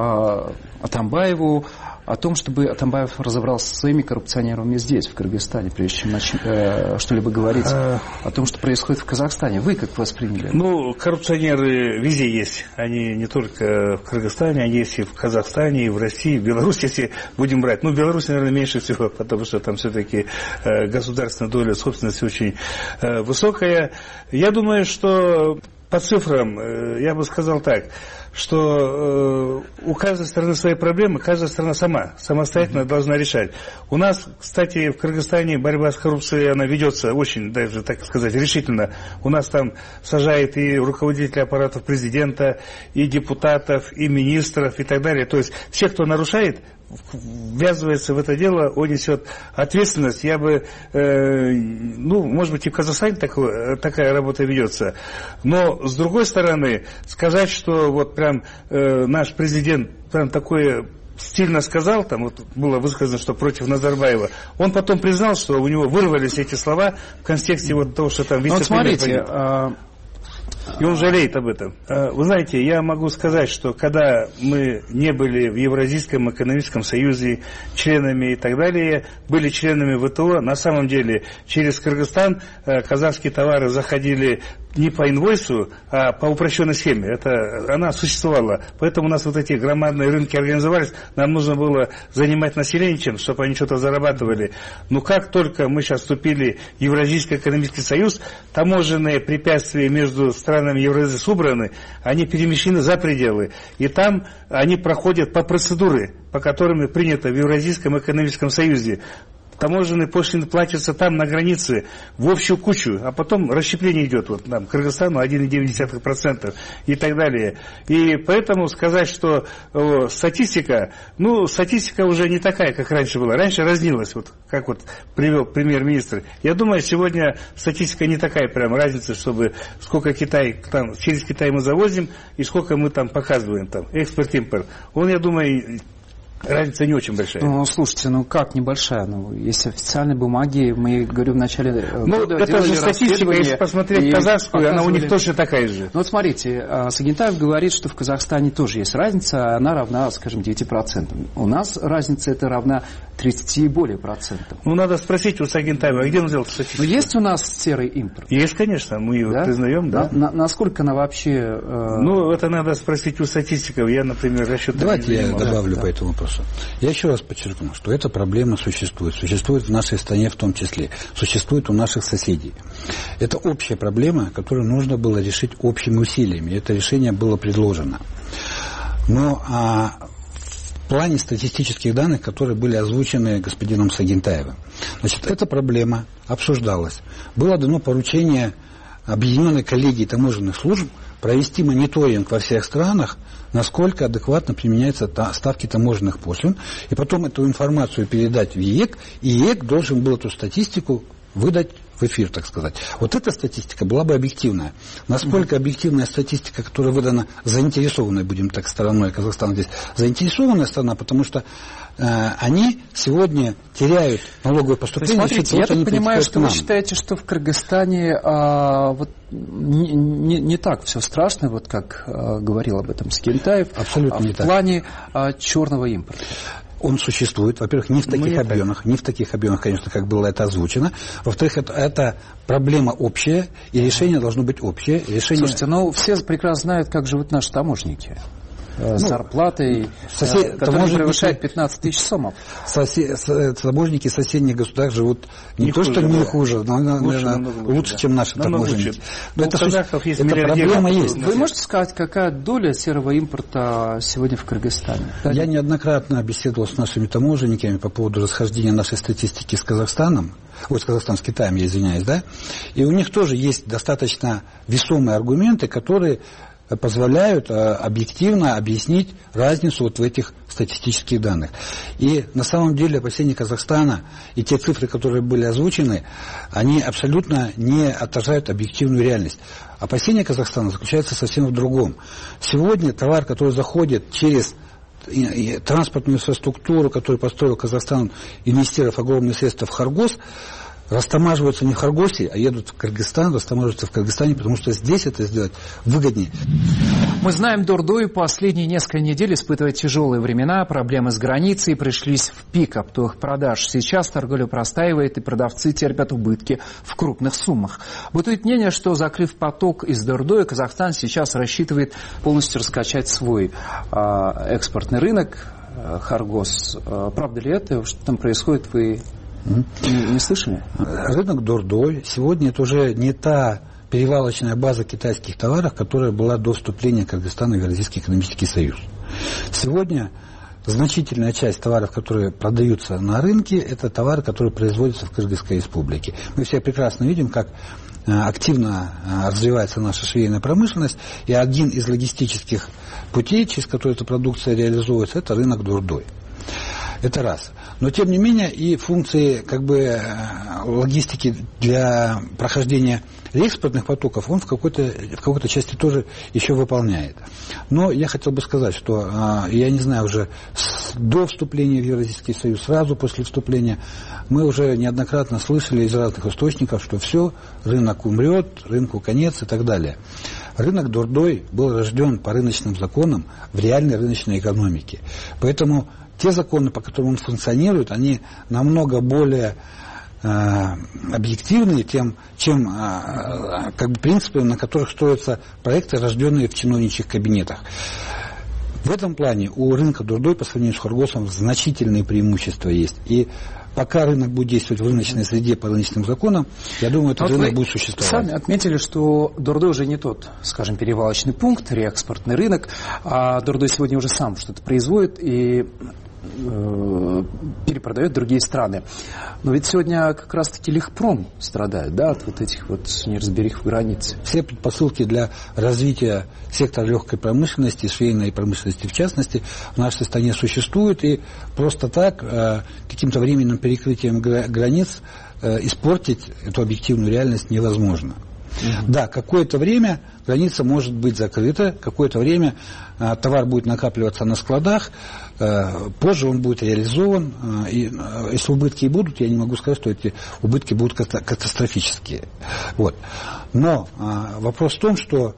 Атамбаеву, о том, чтобы Атамбаев разобрался со своими коррупционерами здесь, в Кыргызстане, прежде чем что-либо говорить о том, что происходит в Казахстане. Вы как восприняли? Ну, коррупционеры везде есть. Они не только в Кыргызстане, они есть и в Казахстане, и в России, и в Беларуси, если будем брать. Ну, в Беларуси, наверное, меньше всего, потому что там все-таки государственная доля собственности очень высокая. Я думаю, что по цифрам, я бы сказал так, что у каждой страны свои проблемы, каждая страна самостоятельно должна решать. У нас, кстати, в Кыргызстане борьба с коррупцией, она ведется очень, даже, так сказать, решительно. У нас там сажают и руководителей аппаратов президента, и депутатов, и министров, и так далее. То есть все, кто нарушает, ввязывается в это дело, он несет ответственность. Я бы, может быть, и в Казахстане такая работа ведется. Но, с другой стороны, сказать, что вот прям наш президент прям такое стильно сказал, там вот было высказано, что против Назарбаева, он потом признал, что у него вырвались эти слова в контексте вот того, что там вице-премьер. И он жалеет об этом. Вы знаете, я могу сказать, что когда мы не были в Евразийском экономическом союзе членами и так далее, были членами ВТО, на самом деле через Кыргызстан казахские товары заходили не по инвойсу, а по упрощенной схеме. Она существовала. Поэтому у нас вот эти громадные рынки организовались. Нам нужно было занимать население чем, чтобы они что-то зарабатывали. Но как только мы сейчас вступили в Евразийский экономический союз, таможенные препятствия между странами Евразии убраны, они перемещены за пределы. И там они проходят по процедуре, по которым принято в Евразийском экономическом союзе. Таможенные пошлины платятся там на границе в общую кучу, а потом расщепление идет вот нам, Кыргызстану 1,9% и так далее. И поэтому сказать, что статистика уже не такая, как раньше была. Раньше разнилась, вот как вот привел премьер-министр. Я думаю, сегодня статистика не такая прям разница, чтобы сколько Китай, там, через Китай мы завозим и сколько мы там показываем, там, экспорт-импорт. Я думаю, разница не очень большая. Слушайте, как небольшая? Есть официальные бумаги, мы, говорю, в начале года это же статистика, если посмотреть казахскую, она у них точно такая же. Вот смотрите, Сагентаев говорит, что в Казахстане тоже есть разница, она равна, скажем, 9%. У нас разница это равна 30 и более процентов. Надо спросить у Сагентаева, где он взял статистику? Есть у нас серый импорт? Есть, конечно, мы его признаем, да. Насколько она вообще... это надо спросить у статистиков. Я, например, расчет... Давайте я добавлю по этому вопросу. Я еще раз подчеркну, что эта проблема существует. Существует в нашей стране в том числе. Существует у наших соседей. Это общая проблема, которую нужно было решить общими усилиями. Это решение было предложено. Но в плане статистических данных, которые были озвучены господином Сагентаевым, эта проблема обсуждалась. Было дано поручение Объединенной коллегии таможенных служб провести мониторинг во всех странах, насколько адекватно применяются ставки таможенных пошлин, и потом эту информацию передать в ЕЭК, и ЕЭК должен был эту статистику выдать в эфир, так сказать. Вот эта статистика была бы объективная. Насколько объективная статистика, которая выдана заинтересованной, будем так, стороной, Казахстан здесь заинтересованная страна, потому что они сегодня теряют налоговое поступление. Смотрите, я так понимаю, что вы считаете, что в Кыргызстане не так все страшно, вот как говорил об этом Скентаев, абсолютно в плане черного импорта. Он существует, во-первых, не в таких объемах, конечно, как было это озвучено. Во-вторых, это проблема общая, и решение должно быть общее. Слушайте, все прекрасно знают, как живут наши таможенники. С зарплатой, которая превышает 15 тысяч сомов. Таможенники соседних государств живут не то, что не хуже, но, наверное, лучше, чем наши таможенники. Но это проблема есть. Вы можете сказать, какая доля серого импорта сегодня в Кыргызстане? Я неоднократно беседовал с нашими таможенниками по поводу расхождения нашей статистики с Казахстаном. С Китаем, я извиняюсь, да? И у них тоже есть достаточно весомые аргументы, которые позволяют объективно объяснить разницу вот в этих статистических данных. И на самом деле опасения Казахстана и те цифры, которые были озвучены, они абсолютно не отражают объективную реальность. Опасения Казахстана заключаются совсем в другом. Сегодня товар, который заходит через транспортную инфраструктуру, которую построил Казахстан, инвестировав огромные средства в Хоргос, растамаживаются не в Хоргосе, а едут в Кыргызстан, растамаживаются в Кыргызстане, потому что здесь это сделать выгоднее. Мы знаем, Дордой последние несколько недель испытывает тяжелые времена, проблемы с границей пришлись в пик оптовых продаж. Сейчас торговля простаивает, и продавцы терпят убытки в крупных суммах. Бытует мнение, что, закрыв поток из Дордоя, Казахстан сейчас рассчитывает полностью раскачать свой экспортный рынок, Хоргос. Правда ли это? Что там происходит, вы не слышали? Рынок Дордой сегодня это уже не та перевалочная база китайских товаров, которая была до вступления Кыргызстана в Евразийский экономический союз. Сегодня значительная часть товаров, которые продаются на рынке, это товары, которые производятся в Кыргызской республике. Мы все прекрасно видим, как активно развивается наша швейная промышленность, и один из логистических путей, через который эта продукция реализуется, это рынок Дордой. Это раз. Но, тем не менее, и функции логистики для прохождения экспортных потоков он в какой-то части тоже еще выполняет. Но я хотел бы сказать, что, я не знаю, уже до вступления в Евразийский союз, сразу после вступления, мы уже неоднократно слышали из разных источников, что все, рынок умрет, рынку конец и так далее. Рынок Дордой был рожден по рыночным законам в реальной рыночной экономике. Поэтому те законы, по которым он функционирует, они намного более объективные, чем принципы, на которых строятся проекты, рожденные в чиновничьих кабинетах. В этом плане у рынка Дордой по сравнению с Хоргосом значительные преимущества есть. И пока рынок будет действовать в рыночной среде по рыночным законам, я думаю, этот рынок будет существовать. Сами отметили, что Дордой уже не тот, скажем, перевалочный пункт, реэкспортный рынок, а Дордой сегодня уже сам что-то производит и перепродает другие страны. Но ведь сегодня как раз-таки Легпром страдает, да, от вот этих вот неразберих в границе. Все предпосылки для развития сектора легкой промышленности, швейной промышленности в частности, в нашей стране существуют, и просто так каким-то временным перекрытием границ испортить эту объективную реальность невозможно. Да, какое-то время граница может быть закрыта, какое-то время товар будет накапливаться на складах, позже он будет реализован, и если убытки и будут, я не могу сказать, что эти убытки будут катастрофические. Вот. Но вопрос в том, что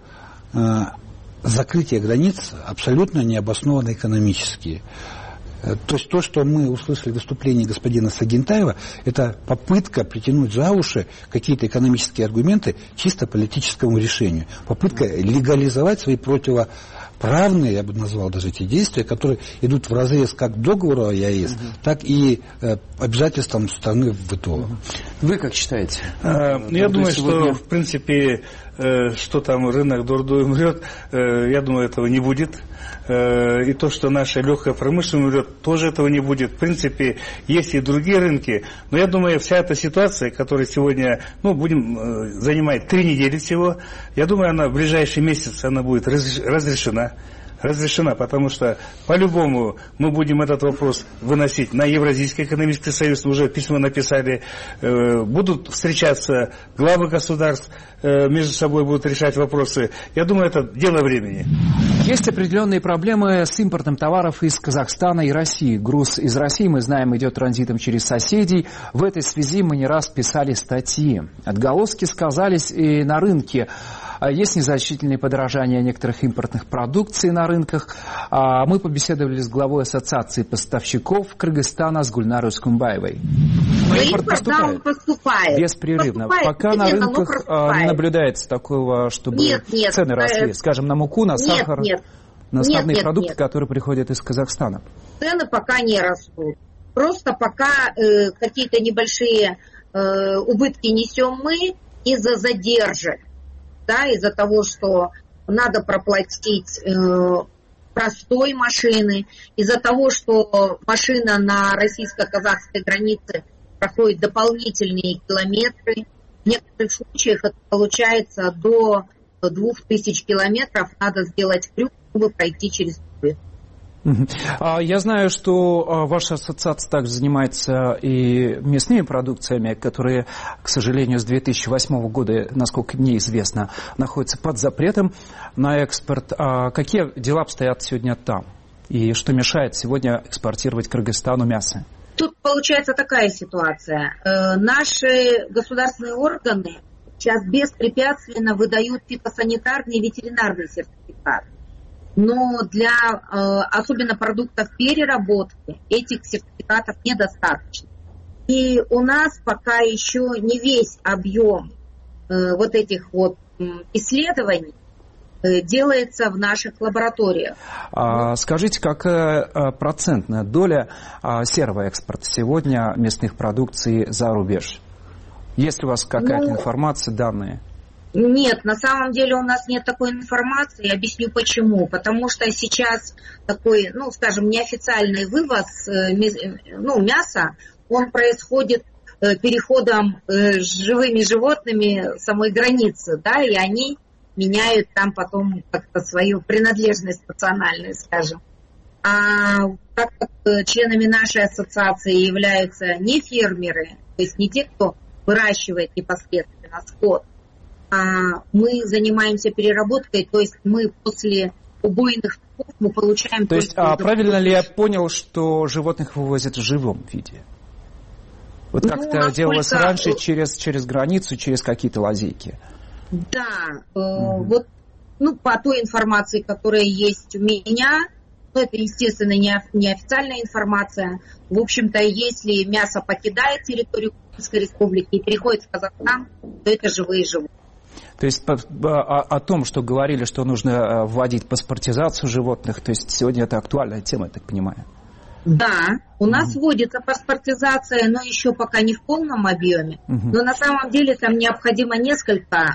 закрытие границ абсолютно не обосновано экономически. То есть то, что мы услышали в выступлении господина Сагентаева, это попытка притянуть за уши какие-то экономические аргументы чисто политическому решению. Попытка легализовать свои противоправные, я бы назвал даже эти действия, которые идут вразрез как договору о ЕАЭС, так и обязательствам страны в ВТО. Вы как считаете? Я думаю, что в принципе, что там рынок Дордой умрет, я думаю, этого не будет. И то, что наша легкая промышленность умрет, тоже этого не будет. В принципе, есть и другие рынки. Но я думаю, вся эта ситуация, которая сегодня, будем занимать 3 недели всего, я думаю, она в ближайший месяц она будет разрешена. разрешена, потому что по-любому мы будем этот вопрос выносить на Евразийский экономический союз, уже письмо написали, будут встречаться главы государств, между собой будут решать вопросы. Я думаю, это дело времени. Есть определенные проблемы с импортом товаров из Казахстана и России. Груз из России, мы знаем, идет транзитом через соседей. В этой связи мы не раз писали статьи. Отголоски сказались и на рынке. Есть незначительные подорожания некоторых импортных продукций на рынках. Мы побеседовали с главой ассоциации поставщиков Кыргызстана с Гульнарой Скумбаевой. Импорт поступает. Беспрерывно. Пока на рынках не наблюдается такого, чтобы цены росли. Скажем, на муку, на сахар, на основные продукты, которые приходят из Казахстана. Цены пока не растут. Просто пока какие-то небольшие убытки несем мы из-за задержек. Да, из-за того, что надо проплатить простой машины, из-за того, что машина на российско-казахской границе проходит дополнительные километры. В некоторых случаях это получается до 2000 километров надо сделать крюк, чтобы пройти через Турцию. Я знаю, что ваша ассоциация также занимается и мясными продукциями, которые, к сожалению, с 2008 года, насколько мне известно, находятся под запретом на экспорт. Какие дела обстоят сегодня там? И что мешает сегодня экспортировать Кыргызстану мясо? Тут получается такая ситуация. Наши государственные органы сейчас беспрепятственно выдают фитосанитарный и ветеринарный сертификат. Но для особенно продуктов переработки этих сертификатов недостаточно. И у нас пока еще не весь объем вот этих вот исследований делается в наших лабораториях. Скажите, какая процентная доля серого экспорта сегодня мясных продукций за рубеж? Есть ли у вас какая-то информация, данные? Нет, на самом деле у нас нет такой информации, объясню почему. Потому что сейчас такой, скажем, неофициальный вывоз мяса, он происходит переходом с живыми животными самой границы, да, и они меняют там потом как-то свою принадлежность национальную, скажем. А так как членами нашей ассоциации являются не фермеры, то есть не те, кто выращивает непосредственно скот, мы занимаемся переработкой, то есть мы после убойных тков мы получаем... То есть, правильно ли я понял, что животных вывозят в живом виде? Вот как это делалось раньше через границу, через какие-то лазейки? Да, вот по той информации, которая есть у меня, это, естественно, неофициальная информация. В общем-то, если мясо покидает территорию Кыргызской республики и переходит в Казахстан, то это живые животные. То есть о том, что говорили, что нужно вводить паспортизацию животных, то есть сегодня это актуальная тема, я так понимаю. Да, у нас вводится паспортизация, но еще пока не в полном объеме. Но на самом деле там необходимо несколько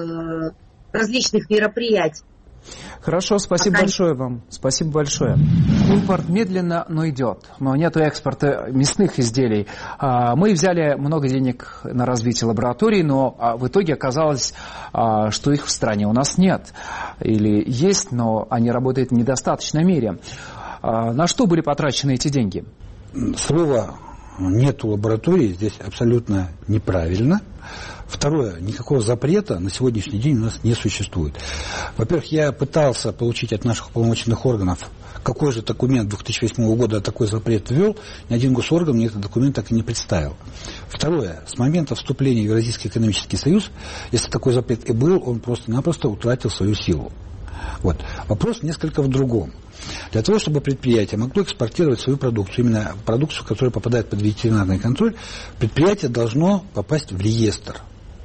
различных мероприятий. Хорошо, спасибо большое вам. Спасибо большое. Импорт медленно, но идет. Но нет экспорта мясных изделий. Мы взяли много денег на развитие лабораторий, но в итоге оказалось, что их в стране у нас нет. Или есть, но они работают в недостаточной мере. На что были потрачены эти деньги? Слово «нету лаборатории» здесь абсолютно неправильно. Второе, никакого запрета на сегодняшний день у нас не существует. Во-первых, я пытался получить от наших уполномоченных органов, какой же документ 2008 года такой запрет ввел, ни один госорган мне этот документ так и не представил. Второе, с момента вступления в Евразийский экономический союз, если такой запрет и был, он просто-напросто утратил свою силу. Вот. Вопрос несколько в другом. Для того, чтобы предприятие могло экспортировать свою продукцию, именно продукцию, которая попадает под ветеринарный контроль, предприятие должно попасть в реестр.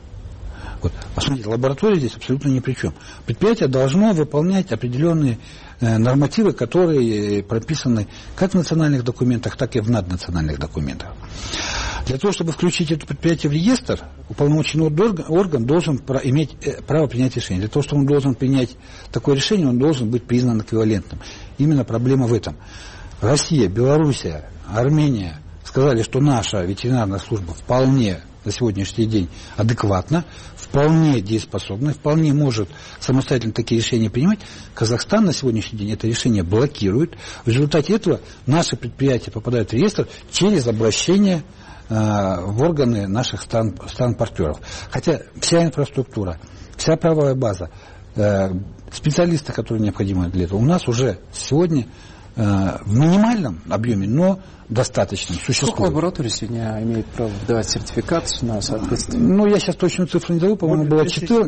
Вот. Посмотрите, лаборатория здесь абсолютно ни при чем. Предприятие должно выполнять определенные нормативы, которые прописаны как в национальных документах, так и в наднациональных документах. Для того, чтобы включить это предприятие в реестр, уполномоченный орган должен иметь право принять решение. Для того, чтобы он должен принять такое решение, он должен быть признан эквивалентным. Именно проблема в этом. Россия, Белоруссия, Армения сказали, что наша ветеринарная служба вполне на сегодняшний день адекватна, вполне дееспособна, вполне может самостоятельно такие решения принимать. Казахстан на сегодняшний день это решение блокирует. В результате этого наши предприятия попадают в реестр через обращение в органы наших стран-партнеров. Хотя вся инфраструктура, вся правовая база, специалисты, которые необходимы для этого, у нас уже сегодня в минимальном объеме, но достаточном существует. Сколько лабораторий сегодня имеет право давать сертификат на соответствие? Я сейчас точную цифру не даю, по-моему, было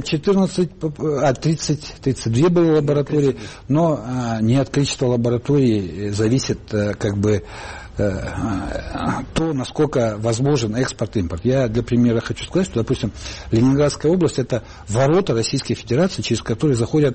32 были лаборатории, но не от количества лабораторий зависит то, насколько возможен экспорт-импорт. Я для примера хочу сказать, что, допустим, Ленинградская область – это ворота Российской Федерации, через которые заходят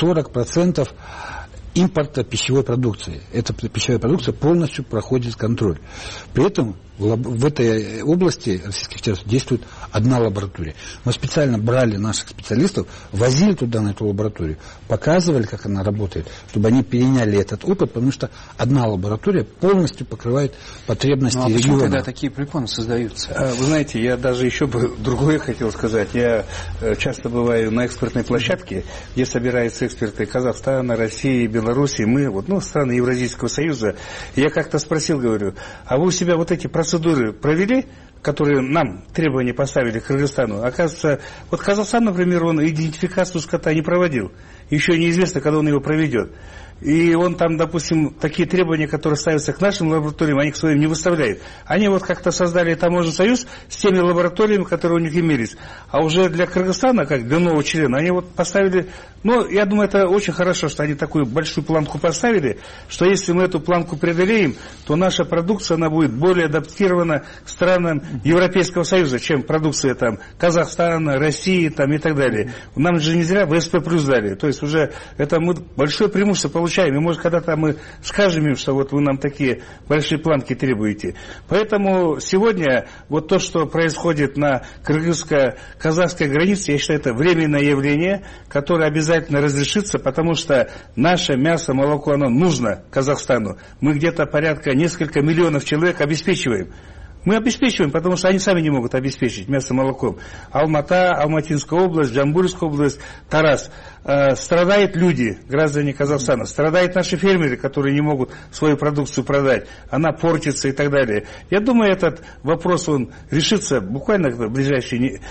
40% импорта пищевой продукции. Эта пищевая продукция полностью проходит контроль. При этом в этой области Российской Федерации действует одна лаборатория. Мы специально брали наших специалистов, возили туда, на эту лабораторию, показывали, как она работает, чтобы они переняли этот опыт, потому что одна лаборатория полностью покрывает потребности региона. Почему тогда такие препоны создаются? Вы знаете, я даже еще бы другое хотел сказать. Я часто бываю на экспортной площадке, где собираются эксперты Казахстана, России, Белоруссии, мы, страны Евразийского союза. Я как-то спросил, говорю, а вы у себя вот эти процедуры провели, которые нам требования поставили к Кыргызстану? Оказывается, Казахстан, например, он идентификацию скота не проводил. Еще неизвестно, когда он его проведет. И он там, допустим, такие требования, которые ставятся к нашим лабораториям, они к своим не выставляют. Они как-то создали таможенный союз с теми лабораториями, которые у них имелись. А уже для Кыргызстана, как для нового члена, они поставили... я думаю, это очень хорошо, что они такую большую планку поставили, что если мы эту планку преодолеем, то наша продукция, она будет более адаптирована к странам Европейского Союза, чем продукция Казахстана, России и так далее. Нам же не зря ВСП плюс дали. То есть уже это мы большое преимущество получаем. И может когда-то мы скажем им, что вы нам такие большие планки требуете. Поэтому сегодня то, что происходит на кыргызско-казахской границе, я считаю, это временное явление, которое обязательно разрешится, потому что наше мясо, молоко, оно нужно Казахстану. Мы где-то порядка несколько миллионов человек обеспечиваем. Мы обеспечиваем, потому что они сами не могут обеспечить мясо молоком. Алмата, Алматинская область, Жамбылская область, Тарас. Страдают люди, граждане Казахстана. Страдают наши фермеры, которые не могут свою продукцию продать. Она портится и так далее. Я думаю, этот вопрос, он решится буквально в ближайшие...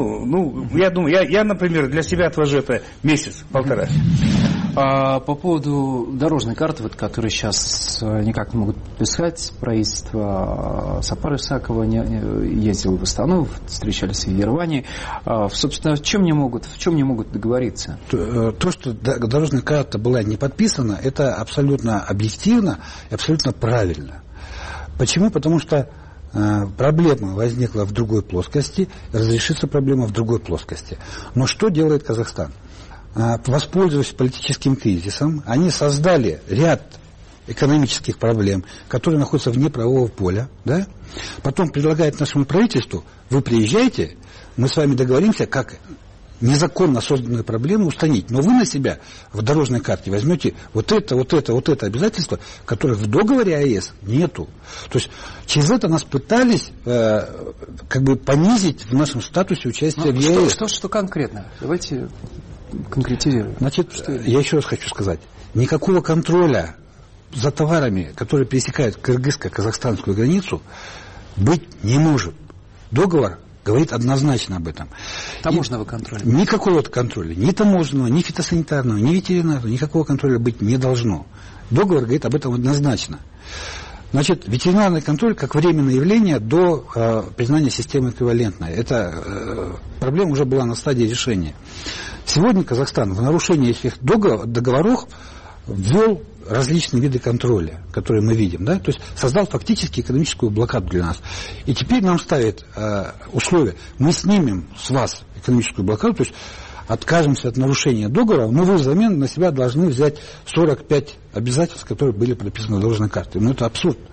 я думаю, я, например, для себя отвожу это месяц-полтора. По поводу дорожной карты, которую сейчас никак не могут подписать, правительство Сапара Исакова ездило в Астану, встречались в Ереване. Собственно, в чем не могут договориться? То, что дорожная карта была не подписана, это абсолютно объективно и абсолютно правильно. Почему? Потому что проблема возникла в другой плоскости, разрешится проблема в другой плоскости. Но что делает Казахстан? Воспользуясь политическим кризисом, они создали ряд экономических проблем, которые находятся вне правового поля, да? Потом предлагают нашему правительству: вы приезжайте, мы с вами договоримся, как незаконно созданную проблему устранить. Но вы на себя в дорожной карте возьмете вот это обязательство, которых в договоре АЭС нету. То есть через это нас пытались понизить в нашем статусе участия в ЕАЭС. Что конкретно? Давайте конкретизируем. Я еще раз хочу сказать. Никакого контроля за товарами, которые пересекают кыргызско-казахстанскую границу, быть не может. Договор говорит однозначно об этом. Таможенного контроля? Никакого контроля. Ни таможенного, ни фитосанитарного, ни ветеринарного. Никакого контроля быть не должно. Договор говорит об этом однозначно. Ветеринарный контроль как временное явление до признания системы эквивалентной. Эта проблема уже была на стадии решения. Сегодня Казахстан в нарушении этих договоров ввел различные виды контроля, которые мы видим, да? То есть создал фактически экономическую блокаду для нас. И теперь нам ставят условия: мы снимем с вас экономическую блокаду, то есть откажемся от нарушения договора, но вы взамен на себя должны взять 45 обязательств, которые были прописаны в дорожной карте. Это абсурд.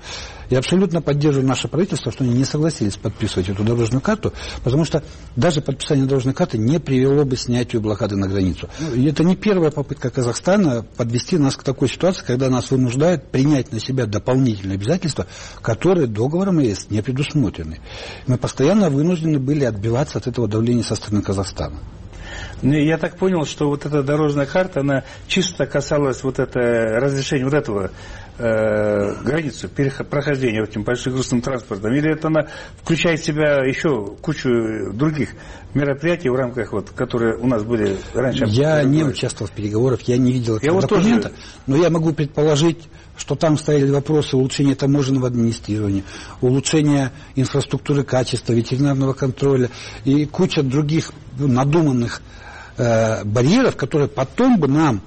Я абсолютно поддерживаю наше правительство, что они не согласились подписывать эту дорожную карту, потому что даже подписание дорожной карты не привело бы к снятию блокады на границу. И это не первая попытка Казахстана подвести нас к такой ситуации, когда нас вынуждают принять на себя дополнительные обязательства, которые договором ЕС не предусмотрены. Мы постоянно вынуждены были отбиваться от этого давления со стороны Казахстана. Я так понял, что вот эта дорожная карта, она чисто касалась вот это разрешения вот этого границу прохождения этим большим грузным транспортом, или это она включает в себя еще кучу других мероприятий в рамках, вот, которые у нас были раньше? Я не участвовал в переговорах, я не видел этого документа, но я могу предположить, что там стояли вопросы улучшения таможенного администрирования, улучшения инфраструктуры качества, ветеринарного контроля и куча других надуманных барьеров, которые потом бы нам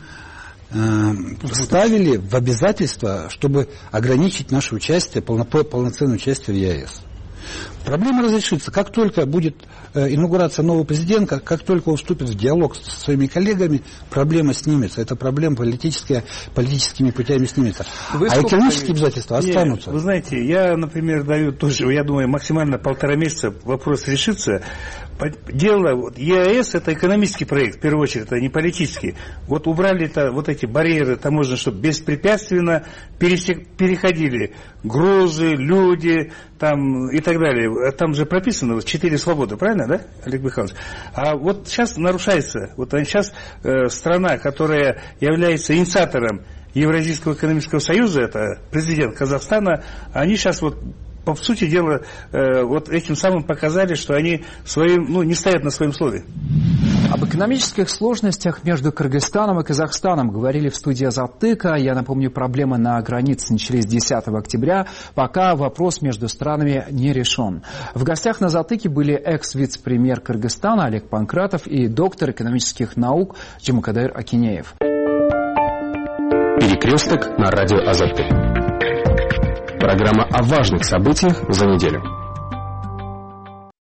ставили в обязательство, чтобы ограничить наше участие, полноценное участие в ЕАЭС. Проблема разрешится, как только будет инаугурация нового президента, как только он вступит в диалог со своими коллегами, проблема снимется. Эта проблема политическими путями снимется. А экономические обязательства останутся. Вы знаете, я, например, даю тоже, я думаю, максимально 1,5 месяца вопрос решится. Дело, вот, ЕАЭС это экономический проект, в первую очередь, это не политический. Вот убрали вот эти барьеры таможенные, чтобы беспрепятственно переходили грузы, люди там, и так далее. Там же прописано 4 свободы, правильно, да, Олег Михайлович? А вот сейчас нарушается. Вот сейчас страна, которая является инициатором Евразийского экономического союза, это президент Казахстана, они сейчас вот по сути дела, вот этим самым показали, что они не стоят на своем слове. Об экономических сложностях между Кыргызстаном и Казахстаном говорили в студии «Азаттыка». Я напомню, проблемы на границе начались 10 октября, пока вопрос между странами не решен. В гостях на «Азаттыке» были экс-вице-премьер Кыргызстана Олег Панкратов и доктор экономических наук Джумакадыр Акинеев. Перекресток на радио «Азаттык». Программа о важных событиях за неделю.